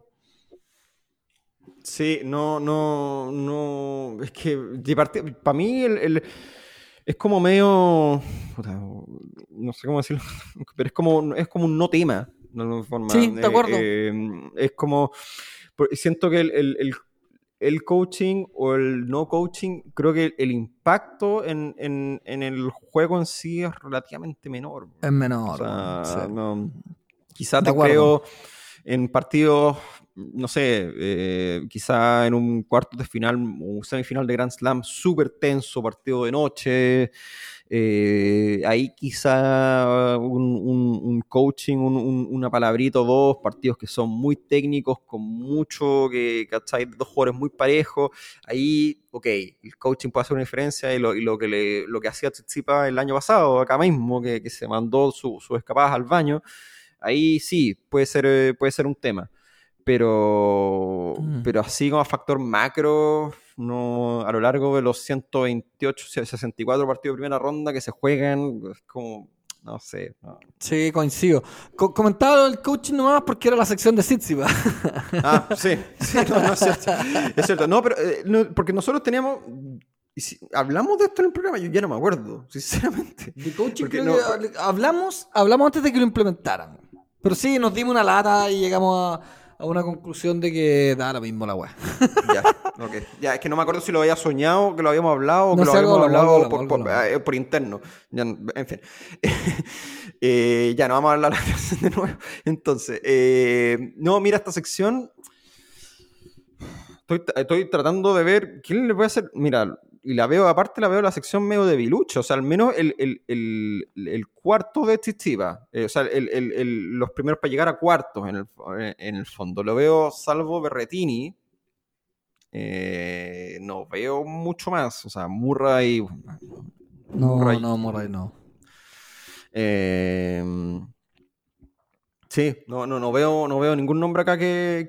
sí, no. Es que para mí es como medio. Puta, no sé cómo decirlo, pero es como un no tema, de alguna forma. Sí, de acuerdo. Es como. Siento que el coaching o el no coaching, creo que el impacto en el juego en sí es relativamente menor. Es O menor, weón, sí. sea, no, quizá De te acuerdo. creo en partidos, no sé, quizá en un cuarto de final o un semifinal de Grand Slam súper tenso, partido de noche. Ahí quizá un coaching, una palabrita o dos, partidos que son muy técnicos, con mucho ¿cachai? Dos jugadores muy parejos. Ahí, ok, el coaching puede hacer una diferencia y lo que hacía Tsitsipas el año pasado, acá mismo, que se mandó sus escapadas al baño. Ahí sí, puede ser un tema. Mm. Pero así como factor macro, no, a lo largo de los 128, 64 partidos de primera ronda que se juegan, es como, no sé. No. Sí, coincido. Comentaba el coaching nomás porque era la sección de Tsitsipas. Ah, sí, sí, no es cierto. Es cierto, no, pero porque nosotros teníamos, y si, hablamos de esto en el programa, yo ya no me acuerdo, sinceramente. De coaching Porque creo no, que hablamos antes de que lo implementaran. Pero sí, nos dimos una lata y llegamos a una conclusión de que da lo mismo la weá. ya, ok. Ya, es que no me acuerdo si lo había soñado, que lo habíamos hablado, o No que lo sé, habíamos hablado algo hablamos. por interno. Ya, en fin. Ya, no vamos a hablar de nuevo. Entonces, no, mira esta sección. Estoy tratando de ver quién le puede hacer. Mira, y la veo, aparte la veo la sección medio de Bilucho, o sea, al menos el cuarto de Tsitsipas, o sea, los primeros para llegar a cuartos en el fondo. Lo veo salvo Berretini, no veo mucho más, o sea, Murray. No, Murray. no, Murray no. eh, sí, no veo ningún nombre acá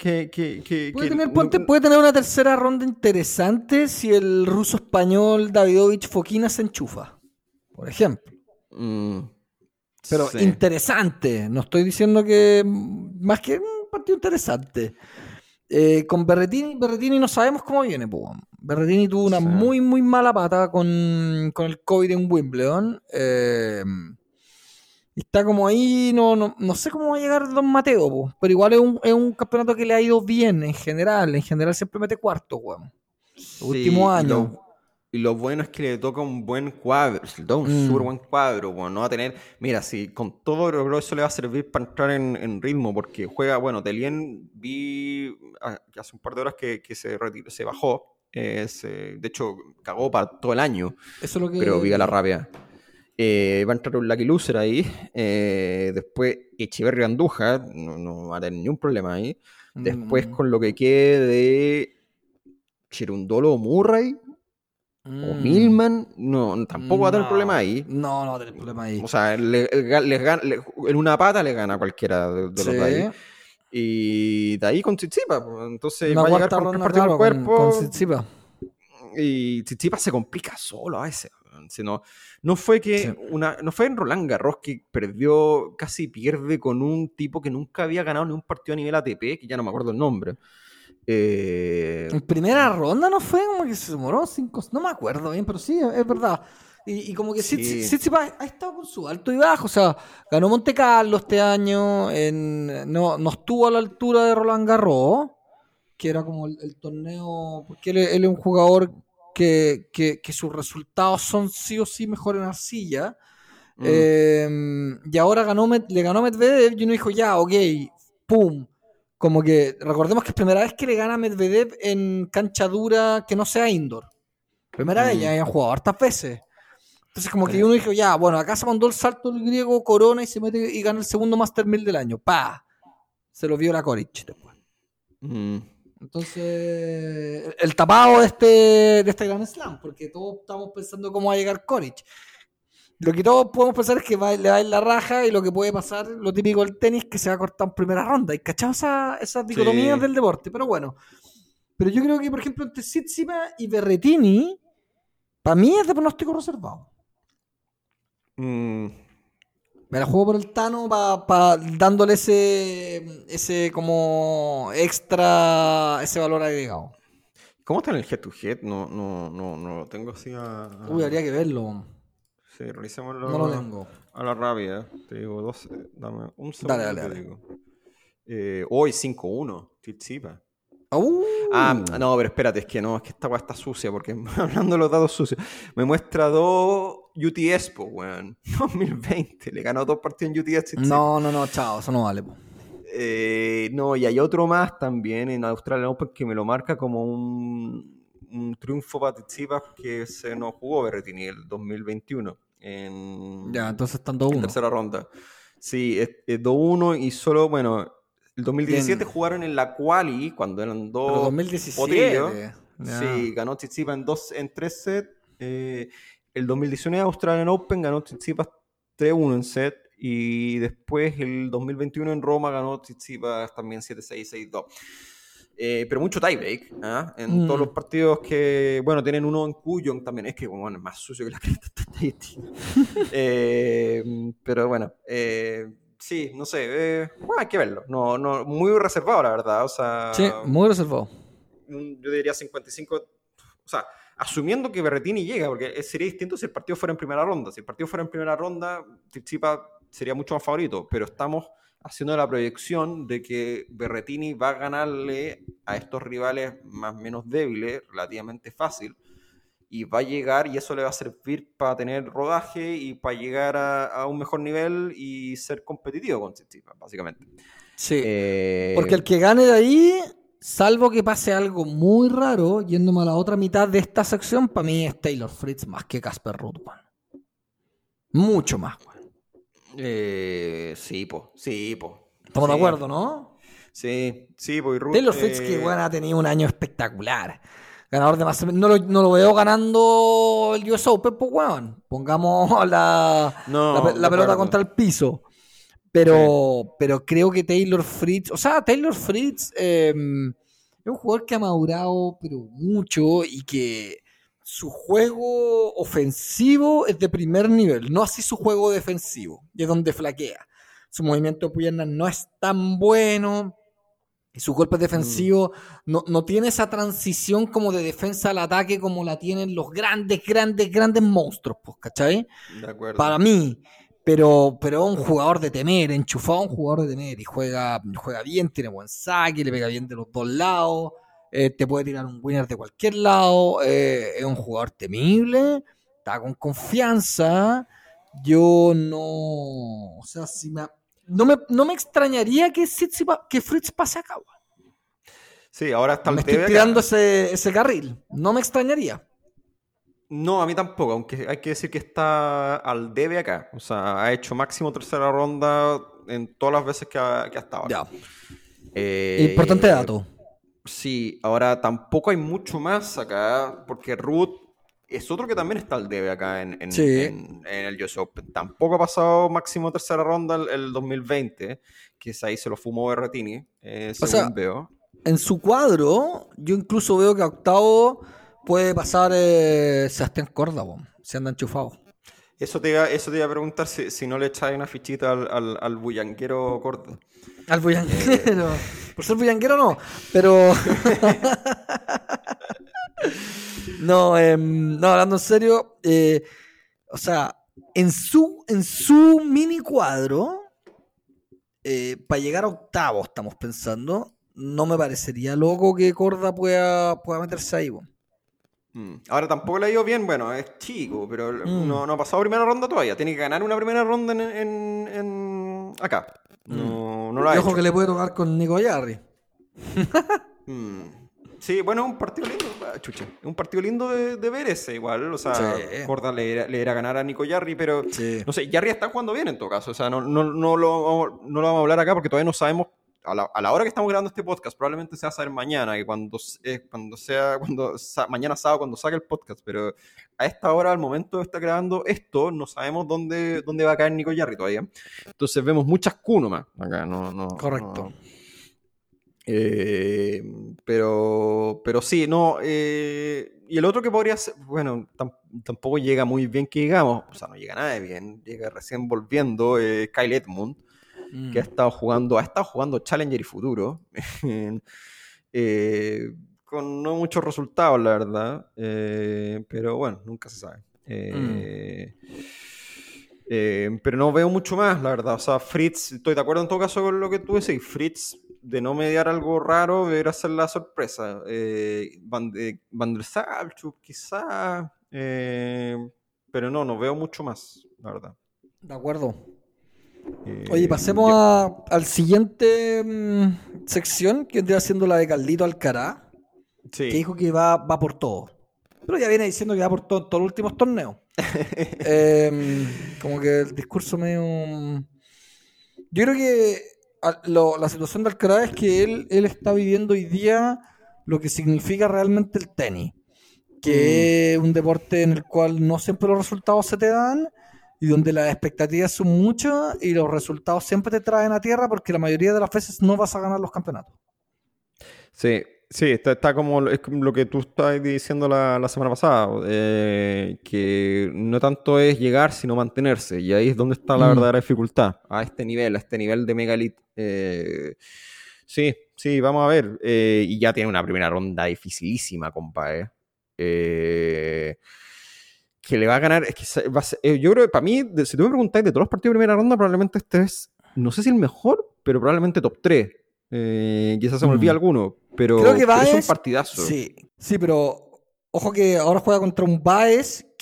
Puede tener una tercera ronda interesante si el ruso español Davidovich Fokina se enchufa, por ejemplo. mm, Pero sí, interesante, no estoy diciendo que más que un partido interesante. Con Berretini no sabemos cómo viene, po. Berretini tuvo una sí. muy mala pata con el COVID en Wimbledon. Y está como ahí, no sé cómo va a llegar Don Mateo, po, pero igual es un campeonato que le ha ido bien en general. En general siempre mete cuarto, weón. Los últimos Sí, años. y lo bueno es que le toca un buen cuadro, le toca un súper Mm, buen cuadro, bueno, no va a tener, mira, si con todo lo que eso le va a servir para entrar en ritmo, porque juega, bueno, Telien vi que hace un par de horas que se retiró, se bajó, de hecho cagó para todo el año, eso es lo pero que viva la leí. rabia. Va a entrar un Lucky Loser ahí, después Echeverri Andújar, no va a tener ningún problema ahí, después Mm, con lo que quede de Cherundolo o Murray, o mm, Milman, no, tampoco va a tener problema no, ahí. no va a tener problema ahí. O sea, en una pata le gana a cualquiera de los de ahí. Sí. Y de ahí con Tsitsipas, pues. Entonces Una va a llegar cuarta con tres ronda, partidos en el claro, con cuerpo. Tsitsipas. Y Tsitsipas se complica solo a veces. Si no fue Sí. no fue en Roland Garros que perdió, casi pierde con un tipo que nunca había ganado ni un partido a nivel ATP, que ya no me acuerdo el nombre. Eh, En primera ronda no fue como que se demoró 5, no me acuerdo bien, pero sí, es verdad. Y como que sí. Tsitsipas ha estado con su alto y bajo, o sea, ganó Monte Carlo este año, no estuvo a la altura de Roland Garros, que era como el torneo, porque él es un jugador que sus resultados son sí o sí mejor en arcilla. Mm, Y ahora le ganó a Medvedev y uno dijo, ya, ok, pum. Como que recordemos que es primera vez que le gana a Medvedev en cancha dura que no sea indoor. Primera vez, ya mm, habían jugado hartas veces. Entonces como que eh, uno dijo, ya, bueno, acá se mandó el salto el griego Corona y se mete y gana el segundo Master 1000 del año. ¡Pa! Se lo vio la Coric después. mm. Entonces, el tapado de este Grand Slam, porque todos estamos pensando cómo va a llegar Coric. Lo que todos podemos pensar es que le va a ir la raja y lo que puede pasar, lo típico del tenis, que se va a cortar en primera ronda. ¿Y cachado esas dicotomías Sí. del deporte? Pero bueno. Pero yo creo que, por ejemplo, entre Tsitsipas y Berrettini, para mí es de pronóstico reservado. Mm. Me la juego por el Tano dándole ese como extra, ese valor agregado. ¿Cómo está en el head to head? No lo tengo así Uy, habría que verlo. Sí, No lo revisémoslo tengo. a la rabia. Te digo, dame un Dale, segundo y dale, te dale. digo. Hoy 5-1, Tsitsipas. Uh, No, pero espérate, es que esta weá está sucia, porque hablando de los datos sucios, me muestra dos UTS, pues, weón. 2020, le ganó dos partidos en UTS Tsitsipas. no, chao, eso no vale. Po. No, y hay otro más también en Australian Open que me lo marca como un triunfo para Tsitsipas que se nos jugó Berrettini el 2021 Ya, entonces están en 2-1. tercera ronda. Sí, es 2-1 y solo, bueno, el 2017 Bien. jugaron en la quali cuando eran Pero dos potrillos. 2017. Ya. Sí, ganó Tsitsipas en tres sets. El 2019 Australian Open ganó Tsitsipas 3-1 en set. Y después el 2021 en Roma ganó Tsitsipas también 7-6, 6-2. Pero mucho tiebreak, ¿ah? En todos Mm. los partidos que, bueno, tienen uno en Kuyong también. Es que, bueno, es más sucio que la cresta esta estadística. Pero bueno, sí, no sé, bueno, hay que verlo. Muy reservado, la verdad. O Sí, sea, muy reservado. yo diría 55. O sea, asumiendo que Berrettini llega, porque sería distinto si el partido fuera en primera ronda. Si el partido fuera en primera ronda, Tsitsipas sería mucho más favorito, pero estamos haciendo la proyección de que Berrettini va a ganarle a estos rivales más o menos débiles relativamente fácil y va a llegar y eso le va a servir para tener rodaje y para llegar a un mejor nivel y ser competitivo con Tsitsipas, básicamente. Sí. Porque el Eh, que gane de ahí, salvo que pase algo muy raro, yéndome a la otra mitad de esta sección, para mí es Taylor Fritz más que Casper Ruud, weón. Mucho más, weón. sí, po, sí, po. Estamos de Sí, acuerdo, ¿no? sí, po, y Ruth, Taylor Fritz, que weón, ha tenido un año espectacular. Ganador de más. No lo veo ganando el US Open, pues weón. Pongamos no, de la pelota acuerdo. contra el piso. Sí. Pero creo que Taylor Fritz, o sea, Taylor Fritz es un jugador que ha madurado, pero mucho, y que su juego ofensivo es de primer nivel, no así su juego defensivo, y es donde flaquea. Su movimiento de piernas no es tan bueno, y su golpe Mm, defensivo no tiene esa transición como de defensa al ataque como la tienen los grandes monstruos, pues, ¿cachai? de acuerdo. Para mí. pero es un jugador de temer, enchufado a un jugador de temer, y juega bien, tiene buen saque, le pega bien de los dos lados, te puede tirar un winner de cualquier lado, es un jugador temible, está con confianza. Yo no, o sea, no me extrañaría que Fritz pase acá, weón. Sí, ahora está Me el estoy debe tirando acá. ese carril, no me extrañaría. No, a mí tampoco, aunque hay que decir que está al debe acá. O sea, ha hecho máximo tercera ronda en todas las veces que ha estado acá. Ya, importante Eh, dato. sí, ahora tampoco hay mucho más acá, porque Ruth es otro que también está al debe acá Sí, en el US Open. Tampoco ha pasado máximo tercera ronda el 2020, que es ahí se lo fumó Berrettini, o sea, según veo. en su cuadro, yo incluso veo que a octavo puede pasar Sebastián Córdoba, se anda enchufado. Eso te iba a preguntar si no le echáis una fichita al bullanguero Cordo. Al Eh, bullanguero. Por ser bullanguero no, pero no, no, hablando en serio, o sea, en su mini cuadro, para llegar a octavo, estamos pensando, no me parecería loco que Corda pueda meterse ahí, po. Ahora tampoco le ha ido bien, bueno, es chico, pero Mm, no ha pasado primera ronda todavía. Tiene que ganar una primera ronda acá. mm. No lo Y ha ojo que hecho. le puede tocar con Nico Yarri. Mm. Sí, bueno, es un partido lindo, chucha. Es un partido lindo de ver ese igual. O Sí, sea, Corda le irá a ganar a Nico Yarri, pero sí. no sé, Yarri está jugando bien en todo caso. O sea, no lo vamos a hablar acá porque todavía no sabemos. A la hora que estamos grabando este podcast, probablemente se va a saber mañana, que mañana sábado, cuando saque el podcast, pero a esta hora, al momento de estar grabando esto, no sabemos dónde va a caer Nico Yarri todavía. Entonces vemos muchas Q nomás acá, Correcto. eh, pero sí, no. Y el otro que podría ser, bueno, tampoco llega muy bien que digamos, o sea, no llega nada de bien, llega recién volviendo Kyle Edmund, que Mm. ha estado jugando Challenger y Futuro, eh, con no muchos resultados, la verdad, pero bueno, nunca se sabe. Mm. Pero no veo mucho más, la verdad. O sea, Fritz, estoy de acuerdo en todo caso con lo que tú decís. Fritz, de no mediar algo raro, debería ser la sorpresa. Van der Saalchuk, quizá. Pero no veo mucho más, la verdad. De acuerdo. Oye, Eh, pasemos yo- al siguiente sección, que vendría siendo la de Carlito Alcaraz, que sí. dijo que va por todo. Pero ya viene diciendo que va por todo en todos los últimos torneos. Como que el discurso medio. Yo creo que la situación de Alcaraz es que él está viviendo hoy día lo que significa realmente el tenis, Mm, que es un deporte en el cual no siempre los resultados se te dan y donde las expectativas son muchas y los resultados siempre te traen a tierra porque la mayoría de las veces no vas a ganar los campeonatos. sí, sí, está es como lo que tú estabas diciendo la semana pasada, que no tanto es llegar, sino mantenerse. Y ahí es donde está la Mm. verdadera dificultad, a este nivel de Megalit. Sí, sí, vamos a ver. Y ya tiene una primera ronda dificilísima, compadre. Que le va a ganar. Es que yo creo que para mí, si tú me preguntáis de todos los partidos de primera ronda, probablemente este es, no sé si el mejor, pero probablemente top 3. Quizás se me olvida Mm. alguno, Creo que pero es un Baez, partidazo. sí, sí, pero ojo que ahora juega contra un Baez que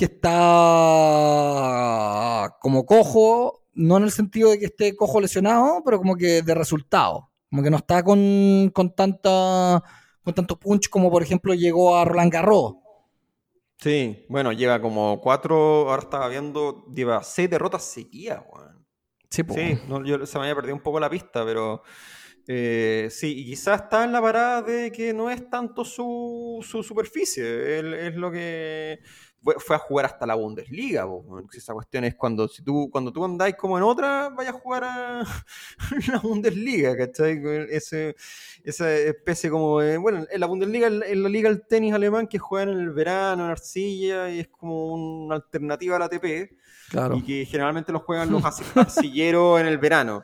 está como cojo, no en el sentido de que esté cojo lesionado, pero como que de resultado, como que no está con tanto punch como por ejemplo llegó a Roland Garros. Sí, bueno, lleva como 4, ahora estaba viendo, lleva 6 derrotas seguidas, weón. Sí, po. Sí, no, se me había perdido un poco la pista, pero sí, y quizás está en la parada de que no es tanto su superficie, es lo que fue a jugar hasta la Bundesliga, po, weón. Esa cuestión es cuando tú andáis como en otra, vayas a jugar a la Bundesliga, ¿cachai? Esa especie como de, bueno, en la Bundesliga es la liga del tenis alemán que juegan en el verano, en arcilla, y es como una alternativa a la ATP Claro. y que generalmente lo juegan los arcilleros en el verano.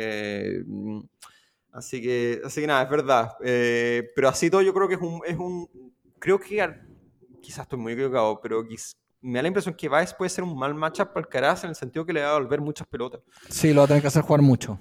Así que nada, es verdad. Pero así todo yo creo que creo que quizás estoy muy equivocado, pero me da la impresión que Baez puede ser un mal matchup para Alcaraz en el sentido que le va a volver muchas pelotas. Sí, lo va a tener que hacer jugar mucho.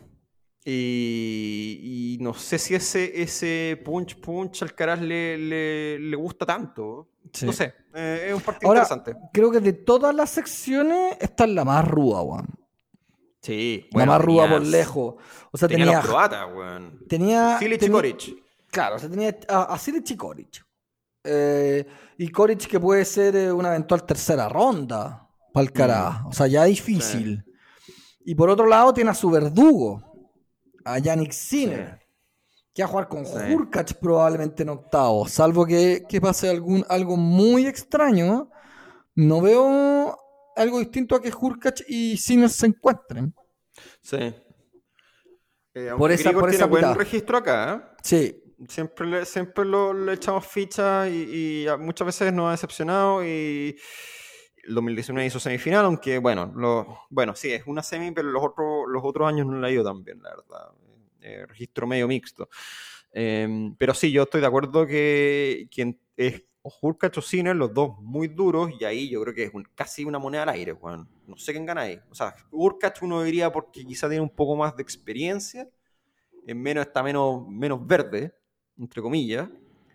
Y no sé si ese punch Alcaraz le gusta tanto. Sí. No sé, es un partido Ahora, interesante. creo que de todas las secciones, esta es la más ruda, weón. Sí, La más ruda por lejos. O sea, tenía los croatas, weón. Silic y Koric. Claro, o sea, tenía a Silic y Koric. Y Koric que puede ser una eventual tercera ronda para Alcaraz. O sea, ya difícil. Sí. Y por otro lado tiene a su verdugo, a Jannik Sinner, que va a jugar con Hurkacz probablemente en octavo. Salvo que pase algo muy extraño. No veo algo distinto a que Hurkacz y Sinner se encuentren. Sí. Por esa tiene buen registro acá, ¿eh? Sí. Siempre le echamos fichas y muchas veces nos ha decepcionado y el 2019 hizo semifinal, aunque bueno, sí, es una semi, pero los otros años no le ha ido tan bien, la verdad. Registro medio mixto. Pero sí, yo estoy de acuerdo que quien es Hurkacz o Sinner, los dos muy duros, y ahí yo creo que es casi una moneda al aire, Juan. No sé quién gana ahí. O sea, Hurkacz uno diría porque quizá tiene un poco más de experiencia, está menos verde, entre comillas,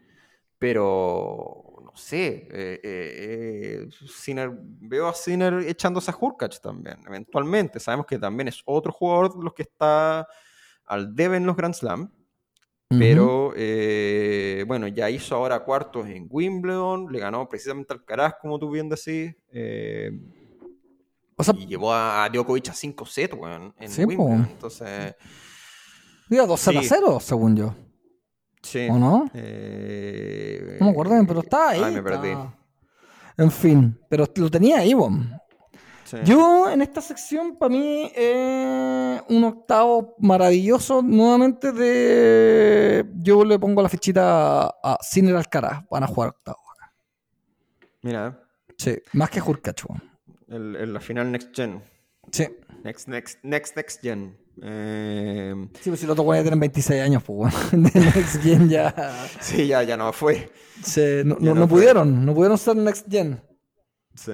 pero no sé, veo a Sinner echándose a Hurkacz también, eventualmente. Sabemos que también es otro jugador de los que está al debe en los Grand Slam. Pero, bueno, ya hizo ahora cuartos en Wimbledon, le ganó precisamente al Alcaraz, como tú bien decís, o sea, y llevó a Djokovic a 5 sets, weón, en Wimbledon. Entonces... Iba 2-0, según yo. Sí. ¿O no? No me acuerdo bien, pero estaba ahí. Ay, me perdí. En fin, pero lo tenía ahí, bon. Sí. Yo en esta sección, para mí, un octavo maravilloso. Nuevamente yo le pongo la fichita a Sinner Alcaraz. Van a jugar octavo acá. Mira. Sí, más que Hurkacz. La final Next Gen. Sí. Next Gen. Sí, pues si los otros güeyes tienen 26 años, pues bueno. De Next Gen ya. Sí, ya no fue. Sí, no pudieron ser Next Gen. Sí.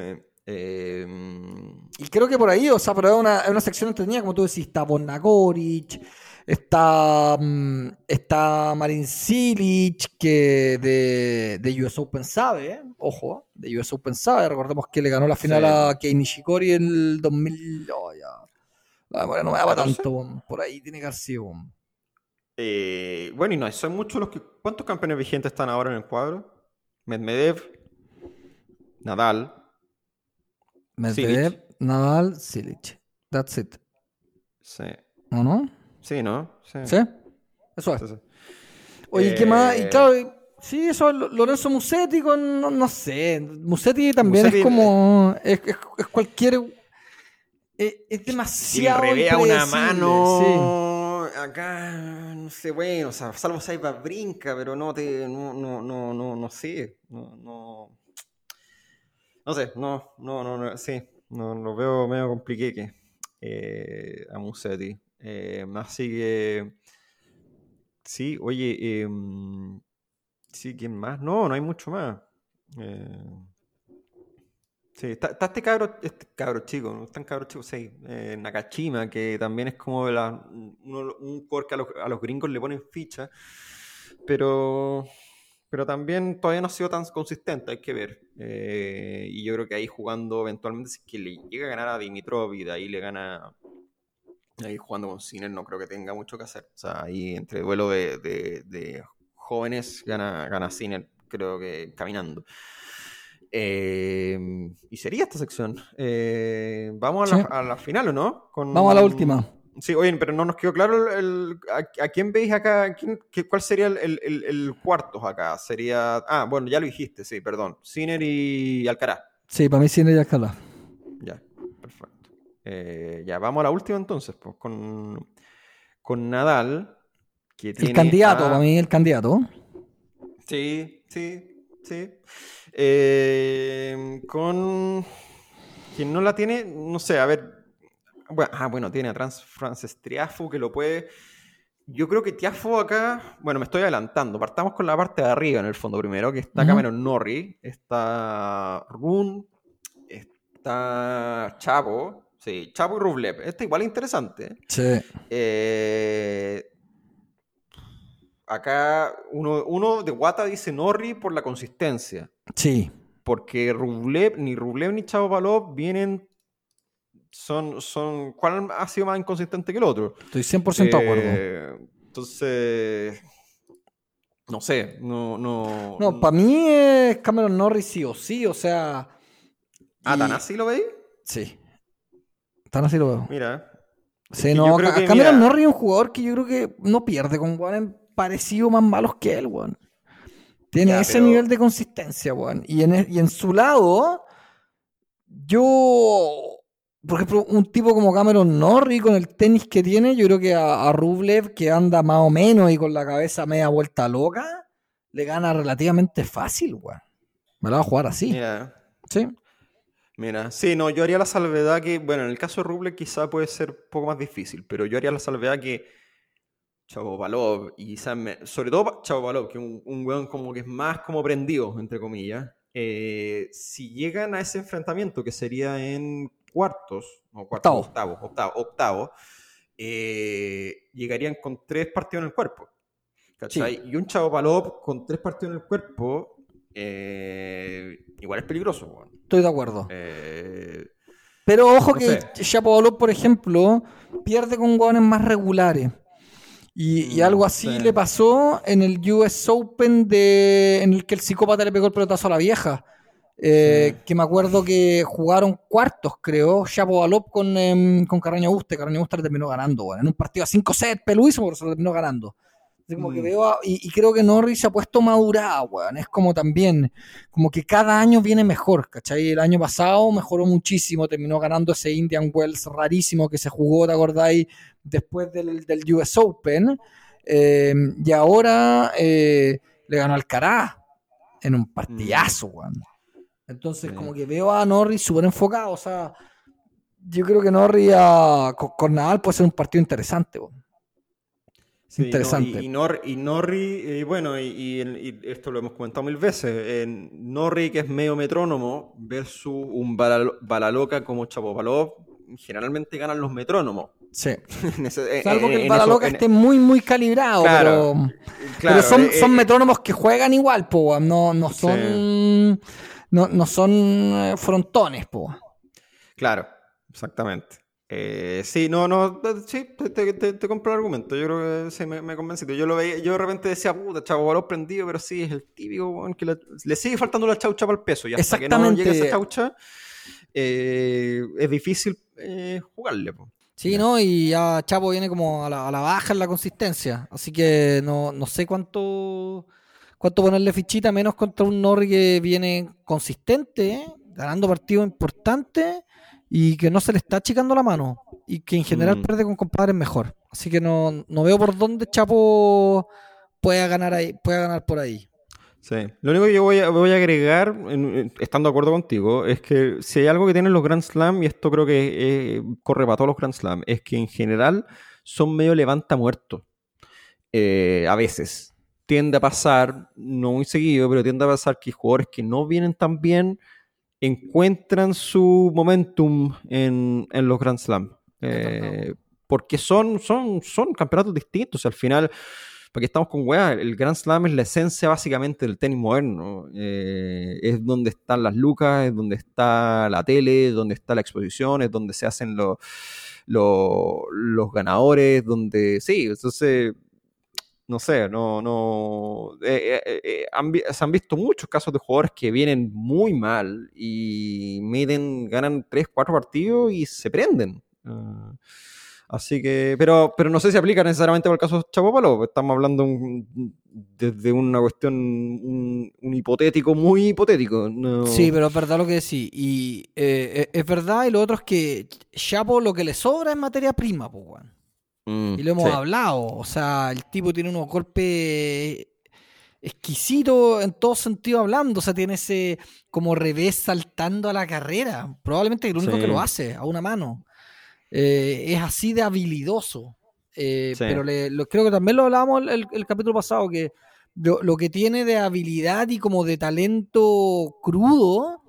Y creo que por ahí, o sea, pero es una sección entretenida, como tú decís, está Borna Goric, está Marin Cilic, que de US Open sabe, ojo, de US Open sabe, recordemos que le ganó la final a Kei Nishikori en el 2000, la memoria no me daba tanto, por ahí tiene que haber sido. Bueno, y no, son muchos ¿cuántos campeones vigentes están ahora en el cuadro? Medvedev, Nadal, Medvedev, Nadal, Cilic. That's it. Sí. ¿O no? Sí, ¿no? Sí. Eso es. Sí. Oye, ¿qué más? Y claro, sí, eso es Lorenzo Musetti con, no sé. Musetti también es como... Es cualquier... Es demasiado y revea una mano sí. acá, no sé, bueno, o sea, salvo Saiba brinca, pero no sé, no sé, sí, no lo veo medio compliqué a Musetti. Así que sí, oye, sí, ¿quién más? No hay mucho más. Sí, está este cabro chico, no es tan cabro chico, sí, Nakashima, que también es como un core que a los gringos le ponen ficha, pero también todavía no ha sido tan consistente, hay que ver. Y yo creo que ahí jugando eventualmente, si es que le llega a ganar a Dimitrov y de ahí le gana, ahí jugando con Sinner no creo que tenga mucho que hacer. O sea, ahí entre duelo de jóvenes gana Sinner, creo que caminando. Y sería esta sección. Vamos a la final, ¿o no? Vamos a la última. Sí, oye, pero no nos quedó claro a quién veis acá. ¿Cuál sería el cuartos acá? Sería. Ah, bueno, ya lo dijiste, sí, perdón. Sinner y Alcaraz. Sí, para mí Sinner y Alcaraz. Ya, perfecto. Ya, vamos a la última entonces, pues, con Nadal. Que tiene el candidato, para mí el candidato. Sí. Con quien no la tiene, no sé, a ver. Bueno, tiene a Frances Tiafoe que lo puede. Yo creo que Tiafoe acá, bueno, me estoy adelantando. Partamos con la parte de arriba en el fondo primero, que está Cameron Norrie, está Rune, está Chapo, sí, Chapo y Rublev. Este igual es interesante. Sí. Acá uno de Guata dice Norri por la consistencia. Sí. Porque ni Rublev ni Shapovalov vienen. ¿Cuál ha sido más inconsistente que el otro? Estoy 100% de acuerdo. Entonces, no sé, No, para mí es Cameron Norrie sí o sí, o sea... ¿Tan así lo veis? Sí, tan así lo veo. Mira. Sí, que no, yo creo que, Cameron mira, Norrie es un jugador que yo creo que no pierde con weones parecidos más malos que él, weón. Tiene ya, ese pero nivel de consistencia, weón. Y en su lado, yo... Por ejemplo, un tipo como Cameron Norrie con el tenis que tiene, yo creo que a Rublev, que anda más o menos y con la cabeza media vuelta loca, le gana relativamente fácil, weón. Me la va a jugar así. mira, Sí. sí, no, yo haría la salvedad que, bueno, en el caso de Rublev quizá puede ser un poco más difícil, pero yo haría la salvedad que Shapovalov y sobre todo Shapovalov, que es un weón como que es más como prendido, entre comillas, si llegan a ese enfrentamiento que sería en Octavo. octavo, llegarían con 3 partidos en el cuerpo, ¿cachai? Sí. Y un Shapovalov con 3 partidos en el cuerpo, igual es peligroso, weón. Estoy de acuerdo. Eh, Pero ojo no que sé. Shapovalov, por ejemplo, pierde con hueones más regulares. Y algo Sí. así le pasó en el US Open en el que el psicópata le pegó el pelotazo a la vieja. Sí. Que me acuerdo que jugaron cuartos, creo, Shapovalov con Carreño Busta. Carreño Busta le terminó ganando, bueno, en un partido a 5 sets, peluísimo, pero se lo terminó ganando. Así como que veo, y creo que Norris se ha puesto madurada, weón. Es como también, como que cada año viene mejor, ¿cachai? El año pasado mejoró muchísimo, terminó ganando ese Indian Wells rarísimo que se jugó, ¿te acordáis? Después del US Open. Y ahora le ganó Alcaraz en un partidazo, weón. Entonces, Sí. como que veo a Norris súper enfocado, o sea, yo creo que Norris con Nadal puede ser un partido interesante, weón. Sí, no, Interesante. y Norri, bueno, y esto lo hemos comentado mil veces, Norri que es medio metrónomo versus un Balaloka como Chapovalov, generalmente ganan los metrónomos. Sí. En ese- Salvo que el en eso, Balaloka esté muy, muy calibrado, claro, pero claro, son metrónomos que juegan igual, po, no sí, son, no son frontones, po. claro, exactamente. Sí, sí, te compro el argumento. Yo creo que sí, me convenciste. Yo lo veía, yo de repente decía, puta, chavo, valor prendido, pero sí, es el típico weón, que le sigue faltando la chaucha para el peso. Y hasta que no llegue esa Exactamente. chaucha, es difícil jugarle. Po. Sí, Ya. ¿no? Y ya Chapo viene como a la baja en la consistencia. Así que no sé cuánto ponerle fichita, menos contra un Norri que viene consistente, ganando partidos importantes y que no se le está achicando la mano. Y que en general Mm. pierde con compadres mejor. Así que no veo por dónde Chapo pueda ganar ahí, pueda ganar por ahí. Sí. Lo único que yo voy a agregar, estando de acuerdo contigo, es que si hay algo que tienen los Grand Slam, y esto creo que corre para todos los Grand Slam, es que en general son medio levanta muertos. A veces. Tiende a pasar, no muy seguido, pero tiende a pasar que jugadores que no vienen tan bien encuentran su momentum en los Grand Slam. Es verdad. Porque son campeonatos distintos. Al final, porque estamos con weá, el Grand Slam es la esencia básicamente del tenis moderno. Es donde están las lucas, es donde está la tele, es donde está la exposición, es donde se hacen los ganadores, donde sí, entonces no sé, se han visto muchos casos de jugadores que vienen muy mal y ganan 3 4 partidos y se prenden. Así que, pero no sé si aplica necesariamente para el caso de Chapovalov. Estamos hablando desde una cuestión, un hipotético muy hipotético. Sí, No, pero es verdad lo que decís. Y es verdad, y lo otro es que Chapo lo que le sobra es materia prima, pues, weón. Y lo hemos sí, hablado, o sea, el tipo tiene unos golpes exquisitos en todo sentido hablando, o sea, tiene ese como revés saltando a la carrera, probablemente el único que lo sí, hace a una mano. Es así de habilidoso. sí, Pero creo que también lo hablábamos el capítulo pasado, que lo que tiene de habilidad y como de talento crudo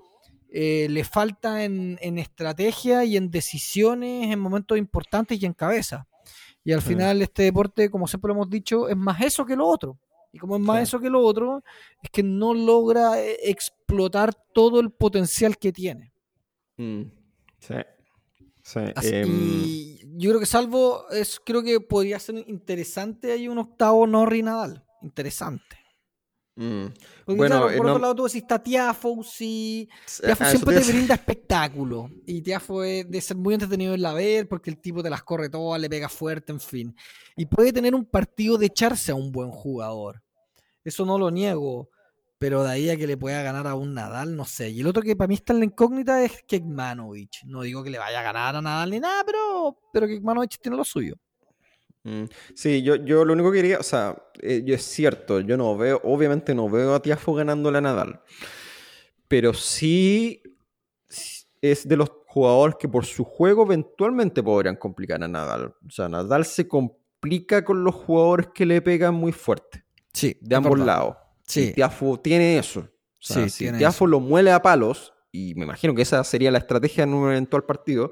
le falta en estrategia y en decisiones en momentos importantes y en cabeza. Y al final este deporte, como siempre lo hemos dicho, es más eso que lo otro. Y como es más eso que lo otro, es que no logra explotar todo el potencial que tiene. Sí. Sí. Y yo creo que creo que podría ser interesante ahí un octavo Norri Nadal. Interesante. Porque Bueno, claro, por otro lado tú decís, está Tiafoe, sí. Tiafoe eso siempre te te brinda espectáculo. Y Tiafoe de ser muy entretenido en la ver, porque el tipo te las corre todas, le pega fuerte, en fin. Y puede tener un partido de echarse a un buen jugador. Eso no lo niego. Pero de ahí a que le pueda ganar a un Nadal, no sé. Y el otro que para mí está en la incógnita es Kekmanovic. No digo que le vaya a ganar a Nadal ni nada, pero Kekmanovic tiene lo suyo. Sí, yo lo único que quería, o sea, yo es cierto, yo no veo, obviamente no veo a Tiafoe ganándole a Nadal, pero sí es de los jugadores que por su juego eventualmente podrían complicar a Nadal. O sea, Nadal se complica con los jugadores que le pegan muy fuerte, Sí, de es ambos verdad. lados. Sí. Y Tiafoe tiene eso. O sea, Sí, si tiene Tiafoe eso. lo muele a palos, y me imagino que esa sería la estrategia en un eventual partido,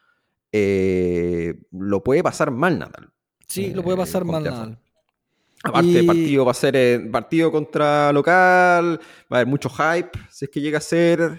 lo puede pasar mal Nadal. Sí, lo puede pasar Con mal Tiafoe. Nadal. Aparte, el Y partido va a ser partido contra local, va a haber mucho hype, si es que llega a ser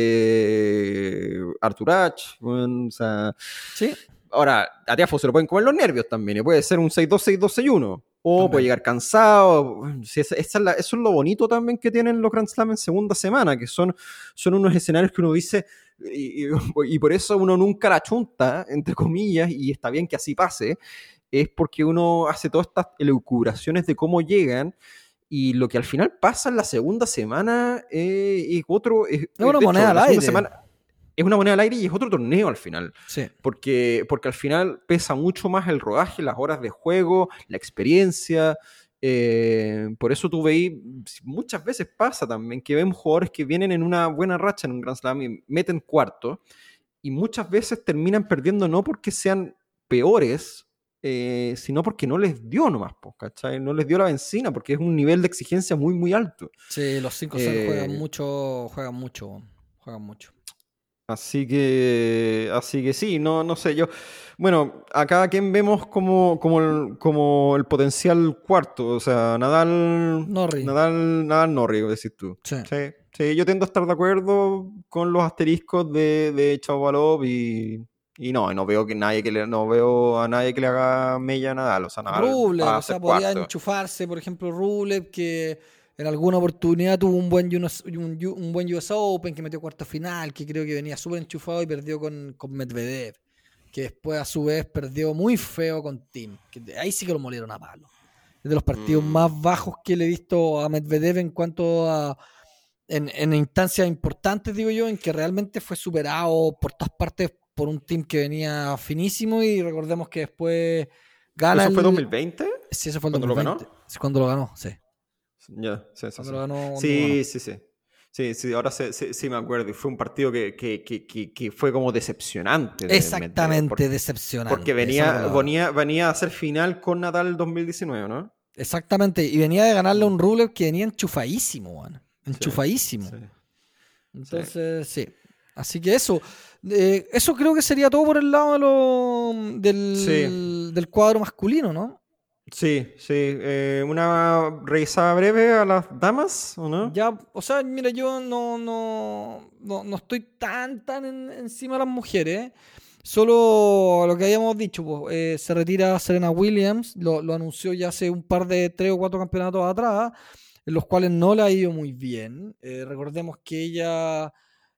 Artur Ashe, bueno, o sea, sí, ahora a Tiafoe se lo pueden comer los nervios también, y puede ser un 6-2, 6-2, 6-1, o puede también. llegar cansado. Sí, eso es lo bonito también que tienen los Grand Slam en segunda semana, que son unos escenarios que uno dice, y por eso uno nunca la chunta, entre comillas, y está bien que así pase, es porque uno hace todas estas elucubraciones de cómo llegan, y lo que al final pasa en la segunda semana es otro. Es una De hecho, moneda al la segunda aire. semana es una moneda al aire y es otro torneo al final. Sí. Porque al final pesa mucho más el rodaje, las horas de juego, la experiencia. Por eso tú veis, muchas veces pasa también que vemos jugadores que vienen en una buena racha en un Grand Slam y meten cuarto, y muchas veces terminan perdiendo no porque sean peores, sino porque no les dio nomás, ¿cachai? No les dio la benzina, porque es un nivel de exigencia muy, muy alto. Sí, los 5-0 juegan Eh, mucho, juegan mucho, juegan mucho. así que sí, no sé, yo. Bueno, acá quien vemos como el potencial cuarto, o sea, Norri, Nadal Norri, decís tú. sí. Sí, sí, yo tiendo a estar de acuerdo con los asteriscos de Shapovalov y no veo no veo a nadie que le haga mella a Nadal, o sea, Nadal Rublev, va o a ser sea, podría cuarto. enchufarse, por ejemplo, Rublev, que en alguna oportunidad tuvo un buen US Open, que metió cuarto final, que creo que venía súper enchufado y perdió con Medvedev, que después a su vez perdió muy feo con Tim, que ahí sí que lo molieron a palo. Es de los partidos más Mm, bajos que le he visto a Medvedev en cuanto a en instancias importantes, digo yo, en que realmente fue superado por todas partes por un team que venía finísimo y recordemos que después gana ¿Eso fue el... 2020? Sí, eso fue el ¿Cuándo lo ganó? 2020. Es cuando lo ganó, sí. Ya, sí, sí, Cuando sí. lo ganó, cuando lo ganó. Sí, sí, sí. Sí, sí, ahora sí me acuerdo. Y fue un partido que fue como decepcionante de Medvedev. Exactamente Porque decepcionante, esa es la palabra. venía a hacer final con Nadal 2019, ¿no? Exactamente, y venía de ganarle a un Rublev que venía enchufadísimo, man. Sí, Enchufadísimo. sí, sí. Entonces, sí. Así que eso creo que sería todo por el lado Sí, del cuadro masculino, ¿no? sí, sí. Una revisada breve a las damas, ¿o no? Ya, o sea, mira, yo no estoy tan encima de las mujeres. Solo lo que habíamos dicho, pues, se retira Serena Williams, lo anunció ya hace un par de 3 o 4 campeonatos atrás, en los cuales no le ha ido muy bien. Recordemos que ella,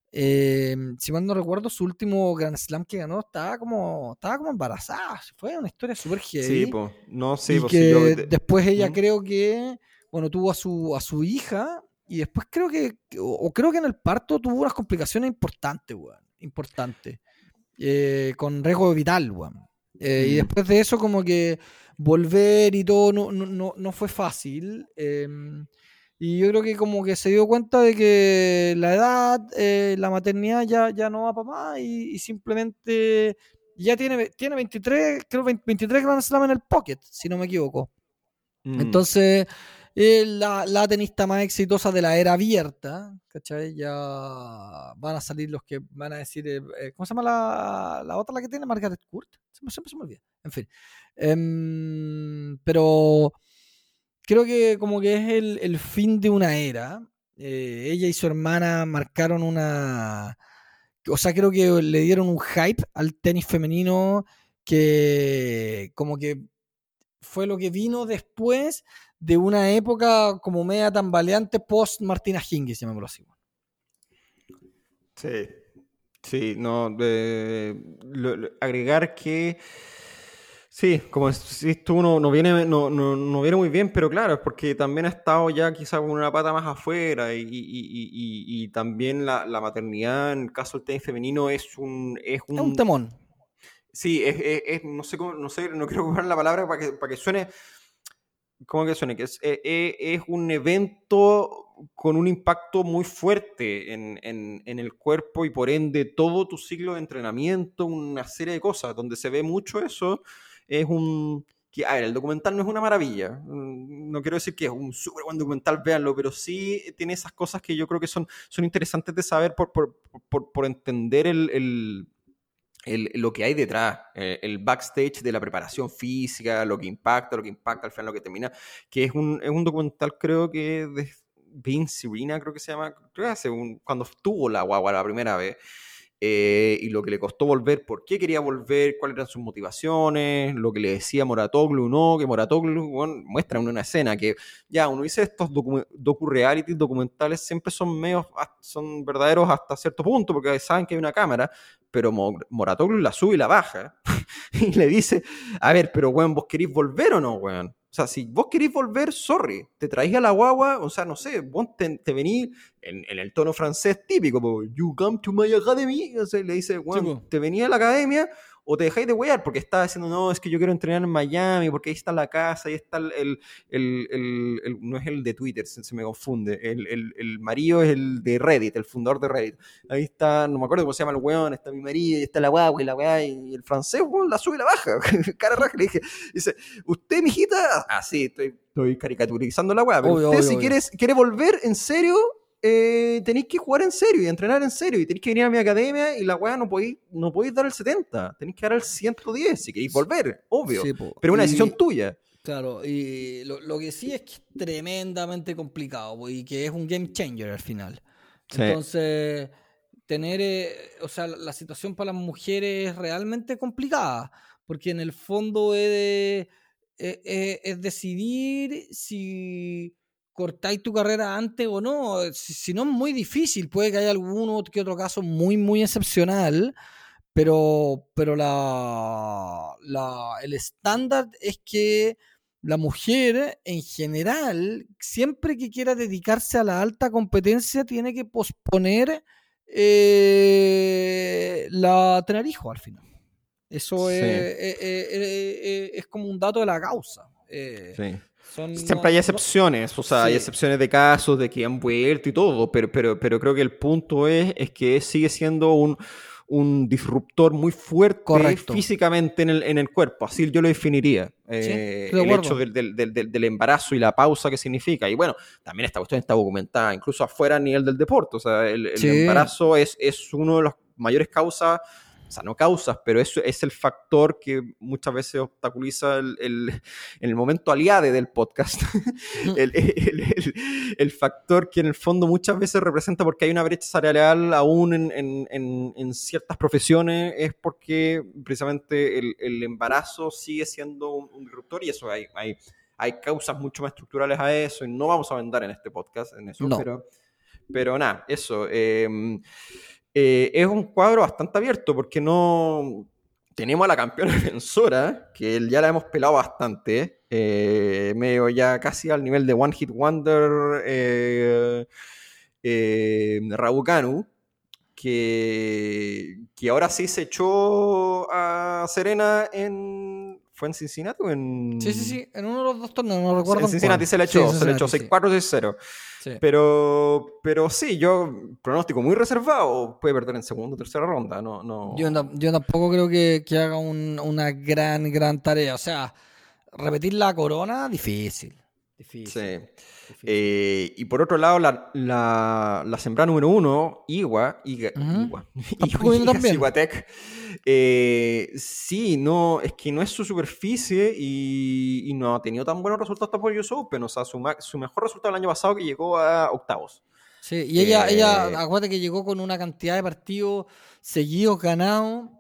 si mal no recuerdo, su último Grand Slam que ganó estaba como embarazada. Fue una historia súper Sí, heavy. pues. No, sí, Y pues sí, que después ella ¿Mm? creo que, bueno, tuvo a su hija y después creo que, o creo que en el parto tuvo unas complicaciones importantes, weón. Importantes. Con riesgo vital, weón. Y Mm. después de eso como que volver y todo no fue fácil. Y yo creo que como que se dio cuenta de que la edad, la maternidad ya no va para más y simplemente ya tiene 23, creo 23 Grand Slam en el pocket, si no me equivoco. Mm. Entonces, la tenista más exitosa de la era abierta, ¿cachai? Ya van a salir los que van a decir, ¿cómo se llama la otra, la que tiene? Margaret Court. Siempre se me olvida. En fin. Pero creo que como que es el fin de una era. Ella y su hermana marcaron una... O sea, creo que le dieron un hype al tenis femenino que como que fue lo que vino después de una época como media tambaleante post Martina Hingis, llamémoslo así. Sí, sí, no, agregar que sí, como si tú no viene, no viene muy bien, pero claro, es porque también ha estado ya quizá con una pata más afuera y también la maternidad, en el caso del tenis femenino, es Es un un temón. sí, no sé cómo, no sé, no quiero ocupar la palabra para que suene, ¿cómo que suene? Que es un evento con un impacto muy fuerte en el cuerpo y por ende todo tu ciclo de entrenamiento, una serie de cosas, donde se ve mucho eso, es un... Que, a ver, el documental no es una maravilla, no quiero decir que es un súper buen documental, véanlo, pero sí tiene esas cosas que yo creo que son interesantes de saber por entender lo que hay detrás, el backstage de la preparación física, lo que impacta al final, lo que termina, que es un documental creo que de Vince Serena, creo que se llama, creo que cuando tuvo la guagua la primera vez, y lo que le costó volver, por qué quería volver, cuáles eran sus motivaciones, lo que le decía Moratoglu, ¿no? Que Moratoglu, bueno, muestra en una escena que ya uno dice estos docu-reality documentales siempre son verdaderos hasta cierto punto, porque saben que hay una cámara, pero Moratoglu la sube y la baja y le dice, a ver, pero weón, ¿vos querés volver o no, weón? O sea, si vos querés volver, sorry, te traís a la guagua, o sea, no sé, vos te venís en el tono francés típico, po, you come to my academy, o sea, le dice, Sí, weón, po. te venís a la academia o te dejáis de wear, porque estaba diciendo, no, es que yo quiero entrenar en Miami, porque ahí está la casa, ahí está no es el de Twitter, se me confunde, el marido es el de Reddit, el fundador de Reddit. Ahí está, no me acuerdo cómo se llama el weón, está mi marido, y está la guagua y la weá, y el francés, weón, la sube y la baja. Cara raja, le dije, dice, usted, mijita, sí, estoy caricaturizando la weá, pero Obvio, usted obvio, si obvio. quiere volver en serio, tenéis que jugar en serio y entrenar en serio y tenéis que venir a mi academia y la weá no podéis dar el 70, tenéis que dar el 110 si queréis volver, obvio, Sí, po. pero es una decisión Y tuya. claro, y lo que sí es que es tremendamente complicado, po, y que es un game changer al final. Sí, Entonces, tener, o sea, la situación para las mujeres es realmente complicada, porque en el fondo es decidir si cortáis tu carrera antes o no. Si no es muy difícil, puede que haya alguno que otro caso muy, muy excepcional, pero el estándar es que la mujer en general, siempre que quiera dedicarse a la alta competencia, tiene que posponer tener hijos al final. Eso sí, es como un dato de la causa. sí. Son, Siempre hay excepciones, o sea, hay sí, excepciones de casos de que han vuelto y todo, pero creo que el punto es que sigue siendo un disruptor muy fuerte correcto. físicamente en el cuerpo, así yo lo definiría. Sí, estoy de El hecho acuerdo. del embarazo y la pausa que significa. Y bueno, también esta cuestión está documentada, incluso afuera a nivel del deporte, o sea, el Sí, embarazo es uno de las mayores causas, o sea, no causas, pero es el factor que muchas veces obstaculiza en el momento aliade del podcast, el factor que en el fondo muchas veces representa porque hay una brecha salarial aún en ciertas profesiones, es porque precisamente el embarazo sigue siendo un disruptor y eso hay causas mucho más estructurales a eso y no vamos a ahondar en este podcast en eso, no. pero nada, eso. Es un cuadro bastante abierto porque no tenemos a la campeona defensora, que ya la hemos pelado bastante, medio ya casi al nivel de One Hit Wonder, Raducanu, que ahora sí se echó a Serena ¿fue en Cincinnati o Sí, sí, sí. En uno de los dos torneos, no recuerdo en en Cincinnati cuál. se le Sí, en echó, se le echó Cincinnati, sí. 6-4, 6-0. Sí. Pero sí, yo pronóstico muy reservado, puede perder en segunda o tercera ronda, Yo tampoco creo que haga una gran tarea. O sea, repetir la corona, difícil. Sí. Difícil. Difícil. Y por otro lado, la sembrada número 1, Ujú. Tampoco viene tan bien. Iguatec, sí, no, es que no es su superficie y no ha tenido tan buenos resultados tampoco en US Open. O sea, su mejor resultado el año pasado que llegó a octavos. Sí, y ella, Eh, acuérdate que llegó con una cantidad de partidos seguidos ganados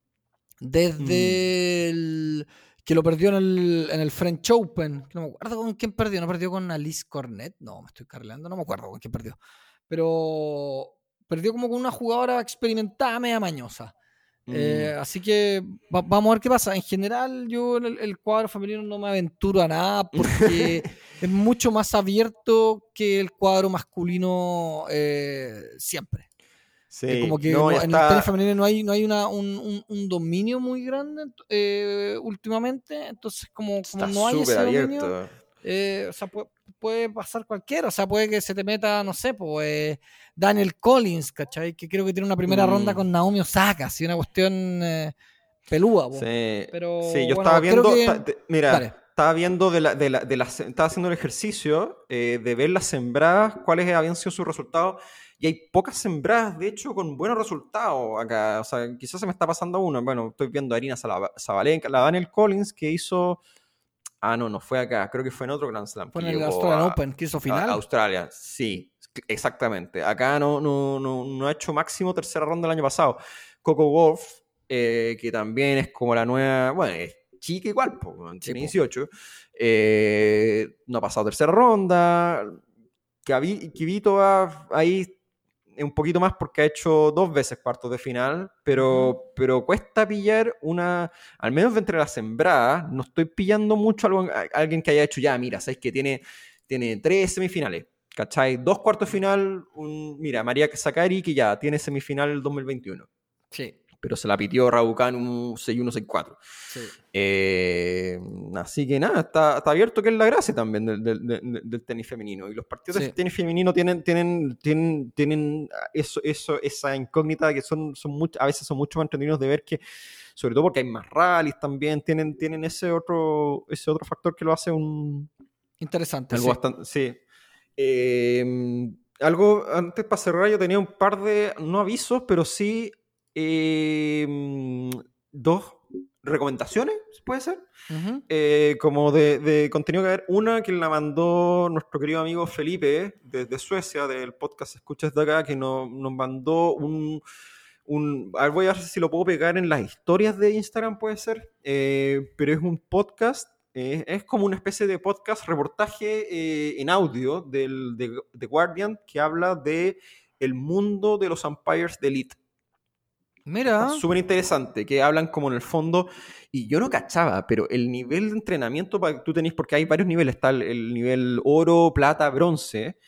mm, desde que lo perdió en el French Open. Que no me acuerdo con quién perdió. ¿No perdió con Alice Cornet? No, me estoy cargando. No me acuerdo con quién perdió. Pero perdió como con una jugadora experimentada, media mañosa. mm, Así que vamos a ver qué pasa. En general, yo en el cuadro femenino no me aventuro a nada porque es mucho más abierto que el cuadro masculino siempre. Como sí, que no, ya en el tenis está, femenino no hay un dominio muy grande últimamente. Entonces, como está no hay súper ese dominio, abierto. o sea, puede pasar cualquiera. O sea, puede que se te meta, no sé, pues Daniel Collins, ¿cachai? Que creo que tiene una primera ronda Mm, con Naomi Osaka, así una cuestión pelúa, po. sí, Pero sí, yo estaba bueno, creo viendo, que. mira, Dale. estaba viendo estaba haciendo el ejercicio de ver las sembradas, cuáles habían sido sus resultados, y hay pocas sembradas, de hecho, con buenos resultados acá. O sea, quizás se me está pasando una. Bueno, estoy viendo a Arina Zabalenka, la Daniel Collins que hizo, no, no fue acá, creo que fue en otro Grand Slam Fue que en el llegó Australian a Open, que hizo final. Australia, sí, exactamente. Acá no ha hecho máximo tercera ronda el año pasado. Coco Gauff, que también es como la nueva, bueno, es chica igual, Sí, tiene po. 18, no ha pasado tercera ronda. Kivito va ahí un poquito más porque ha hecho 2 veces cuartos de final, Ujú. pero cuesta pillar al menos de entre las sembradas, no estoy pillando mucho alguien que haya hecho ya, mira, sabes que tiene 3 semifinales, ¿cachai? 2 cuartos de final, mira, María Sakari que ya tiene semifinal el 2021, Sí, pero se la pitió Raducanu un 6-1, 6-4. sí, Así que nada, está abierto, que es la gracia también del tenis femenino. Y los partidos de sí. tenis femenino tienen esa incógnita que a veces son mucho más entretenidos de ver, que, sobre todo porque hay más rallies también, tienen ese otro factor que lo hace Interesante, algo sí. bastante. Sí. Algo antes para cerrar, yo tenía un par de, no avisos, pero sí dos recomendaciones, puede ser, Ujú. como de contenido que ver. Una que la mandó nuestro querido amigo Felipe desde Suecia, del podcast Escuchas de Acá, que nos mandó a ver, voy a ver si lo puedo pegar en las historias de Instagram, puede ser, pero es un podcast. Es como una especie de podcast, reportaje en audio de Guardian, que habla de el mundo de los umpires de Elite. Está Mira, súper interesante, que hablan como en el fondo, y yo no cachaba, pero el nivel de entrenamiento para que tú tenés, porque hay varios niveles, está el nivel oro, plata, bronce.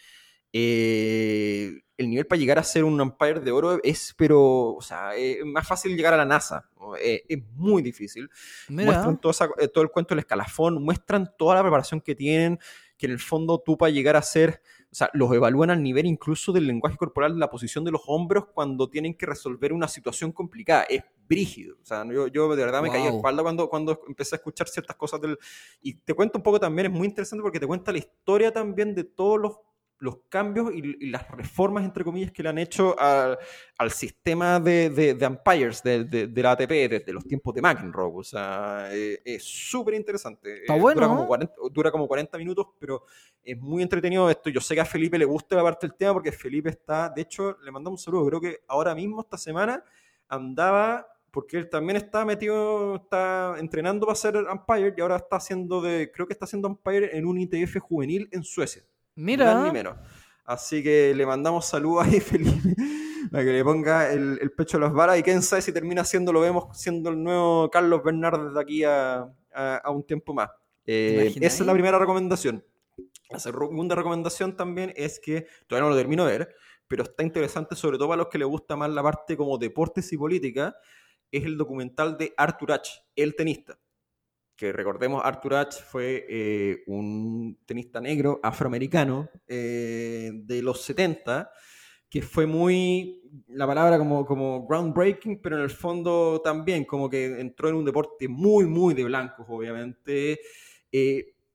El nivel para llegar a ser un umpire de oro pero, o sea, es más fácil llegar a la NASA, ¿no? Es muy difícil. Muestran mira. todo el cuento del escalafón, muestran toda la preparación que tienen, que en el fondo tú para llegar a ser, o sea, los evalúan al nivel incluso del lenguaje corporal, de la posición de los hombros cuando tienen que resolver una situación complicada. Es brígido. O sea, yo de verdad me caí de Wow. espalda cuando empecé a escuchar ciertas cosas Y te cuento un poco también, es muy interesante porque te cuenta la historia también de todos los cambios y las reformas, entre comillas, que le han hecho al sistema de umpires de la ATP desde los tiempos de McEnroe. O sea, es súper interesante. Está Dura bueno, como ¿eh? 40 minutos, pero es muy entretenido esto. Yo sé que a Felipe le gusta la parte del tema porque Felipe está, de hecho, le mandamos un saludo. Creo que ahora mismo, esta semana, andaba, porque él también está metido, está entrenando para ser umpire y ahora creo que está haciendo umpire en un ITF juvenil en Suecia, ni más ni Mira. menos. Así que le mandamos saludos ahí, Felipe, para que le ponga el pecho a las balas, y quién sabe si termina siendo, lo vemos siendo el nuevo Carlos Bernard de aquí a un tiempo más. ¿Te Esa es imagináis? la primera recomendación. La segunda recomendación también es que todavía no lo termino de ver, pero está interesante, sobre todo para los que les gusta más la parte como deportes y política, es el documental de Arthur Ashe, el tenista. Que recordemos, Arthur Ashe fue un tenista negro afroamericano de los 70, que fue muy, la palabra como groundbreaking, pero en el fondo también como que entró en un deporte muy, muy de blancos, obviamente.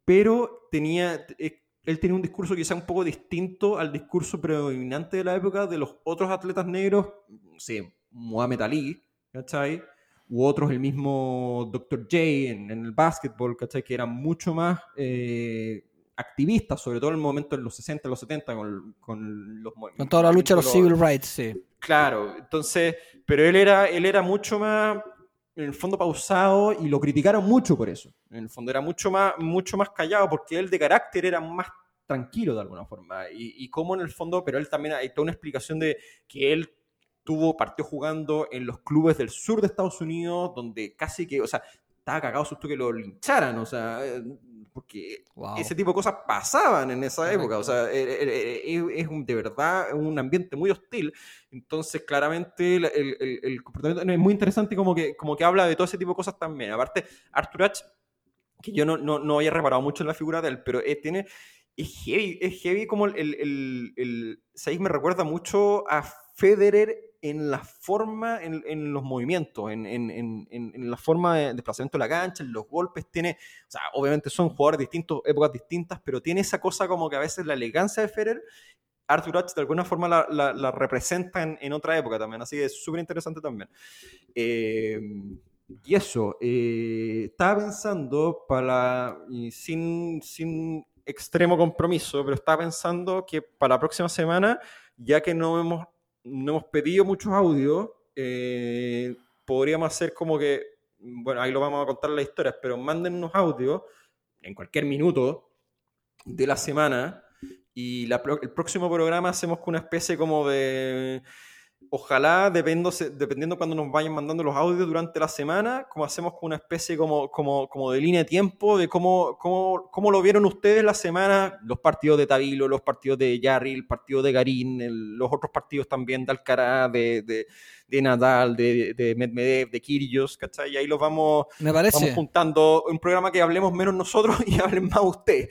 pero él tenía un discurso quizá un poco distinto al discurso predominante de la época de los otros atletas negros, no sé, Muhammad Ali, ¿cachai? U otros, el mismo Dr. J en el básquetbol, ¿cachai? Que eran mucho más activistas, sobre todo en el momento en los 60, los 70, con los movimientos. Con toda la lucha de los civil rights, sí. Claro, entonces, pero él era mucho más, en el fondo, pausado, y lo criticaron mucho por eso. En el fondo era mucho más callado, porque él de carácter era más tranquilo de alguna forma. Y como en el fondo, pero él también, hay toda una explicación de que él partió jugando en los clubes del sur de Estados Unidos, donde casi que, o sea, estaba cagado susto que lo lincharan, o sea, porque ese tipo de cosas pasaban en esa época, o sea, es de verdad un ambiente muy hostil. Entonces, claramente, el comportamiento es muy interesante, como que habla de todo ese tipo de cosas también. Aparte, Arthur Ashe, que yo no había reparado mucho en la figura de él, pero es heavy como ¿sabéis? Me recuerda mucho a Federer en la forma, en los movimientos, en la forma de desplazamiento de la cancha, en los golpes. O sea, obviamente son jugadores distintos, épocas distintas, pero tiene esa cosa como que a veces la elegancia de Federer, Arthur Ashe de alguna forma la representa en otra época también, así que es súper interesante también. Y eso, estaba pensando sin extremo compromiso, pero estaba pensando que para la próxima semana, ya que no hemos pedido muchos audios, podríamos hacer como que, bueno, ahí lo vamos a contar las historias, pero mándennos audios en cualquier minuto de la semana, y el próximo programa hacemos con una especie como de... Ojalá, dependiendo cuando nos vayan mandando los audios durante la semana, como hacemos con una especie como de línea de tiempo de cómo lo vieron ustedes la semana, los partidos de Tabilo, los partidos de Jarry, el partido de Garín, los otros partidos también de Alcaraz, de Nadal, de Medvedev, de Kyrgios, ¿cachai? Y ahí los vamos juntando, un programa que hablemos menos nosotros y hablen más ustedes,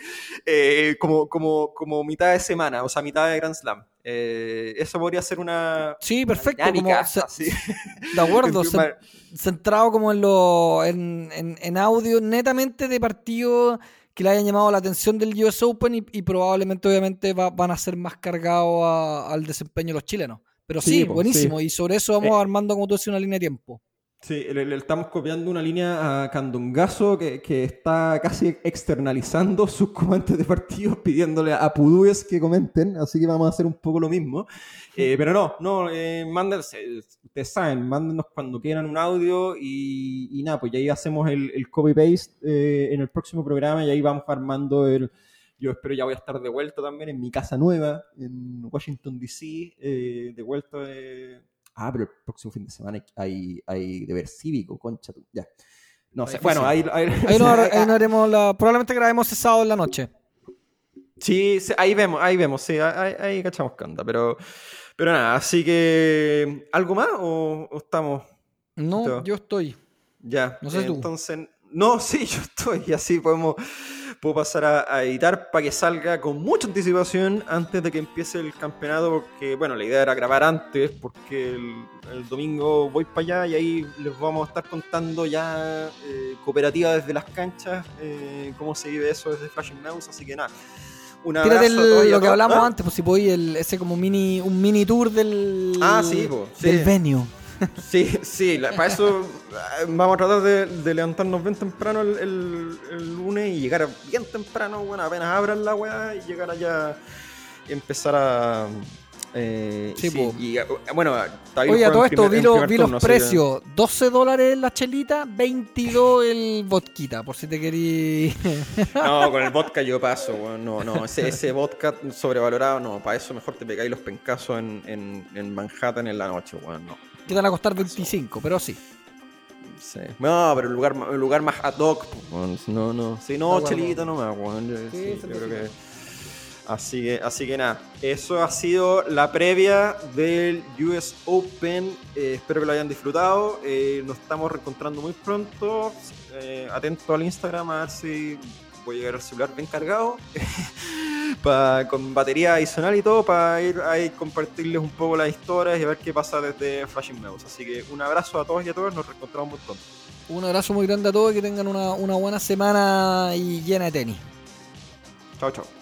como mitad de semana, o sea, mitad de Grand Slam. Eso podría ser una... Sí, perfecto. Dinámica, de acuerdo, centrado como en audio netamente de partidos que le hayan llamado la atención del US Open y probablemente, obviamente, van a ser más cargados al desempeño de los chilenos. Pero sí, buenísimo. Sí. Y sobre eso vamos armando, como tú decías, una línea de tiempo. Sí, le estamos copiando una línea a Candongazo que está casi externalizando sus comandantes de partidos, pidiéndole a Pudúes que comenten, así que vamos a hacer un poco lo mismo. Pero mándense, ustedes saben, mándenos cuando quieran un audio y nada, pues ya ahí hacemos el copy-paste en el próximo programa, y ahí vamos armando Yo espero ya voy a estar de vuelta también en mi casa nueva, en Washington, D.C., de vuelta pero el próximo fin de semana hay deber cívico, concha tú. Ya. No sé. Bueno, ahí no haremos probablemente grabemos ese sábado en la noche. Sí, ahí vemos, sí, ahí cachamos que anda, pero nada, así que ¿algo más o estamos? No, yo estoy. Ya. No sé tú. Entonces, no, sí, yo estoy, y así puedo pasar a editar para que salga con mucha anticipación antes de que empiece el campeonato, porque, bueno, la idea era grabar antes, porque el domingo voy para allá y ahí les vamos a estar contando ya cooperativa desde las canchas, cómo se vive eso desde Flashing Mouse, así que nada. Tírate lo que hablamos antes, pues si podéis, ese como un mini tour del venue. Sí, para eso vamos a tratar de levantarnos bien temprano el lunes y llegar bien temprano, bueno, apenas abran la weá, y llegar allá y empezar a... bueno, oye, a todo esto vi los precios, $12 la chelita, $22 el vodka, por si te querí. No, con el vodka yo paso, bueno, no, ese vodka sobrevalorado, no, para eso mejor te pegáis los pencazos en Manhattan en la noche, bueno, no. Que van a costar 25, pero sí. Sí. No, pero el lugar más ad hoc, no. Sí, no, chelito nomás, sí, yo creo que... Así que nada, eso ha sido la previa del US Open. Espero que lo hayan disfrutado. Nos estamos reencontrando muy pronto. Atento al Instagram a ver si voy a llegar al celular bien cargado con batería adicional y todo, para ir ahí compartirles un poco las historias y ver qué pasa desde Flashing Mouse. Así que un abrazo a todos y a todas, nos reencontramos muy pronto. Un abrazo muy grande a todos y que tengan una buena semana y llena de tenis. Chao, chao.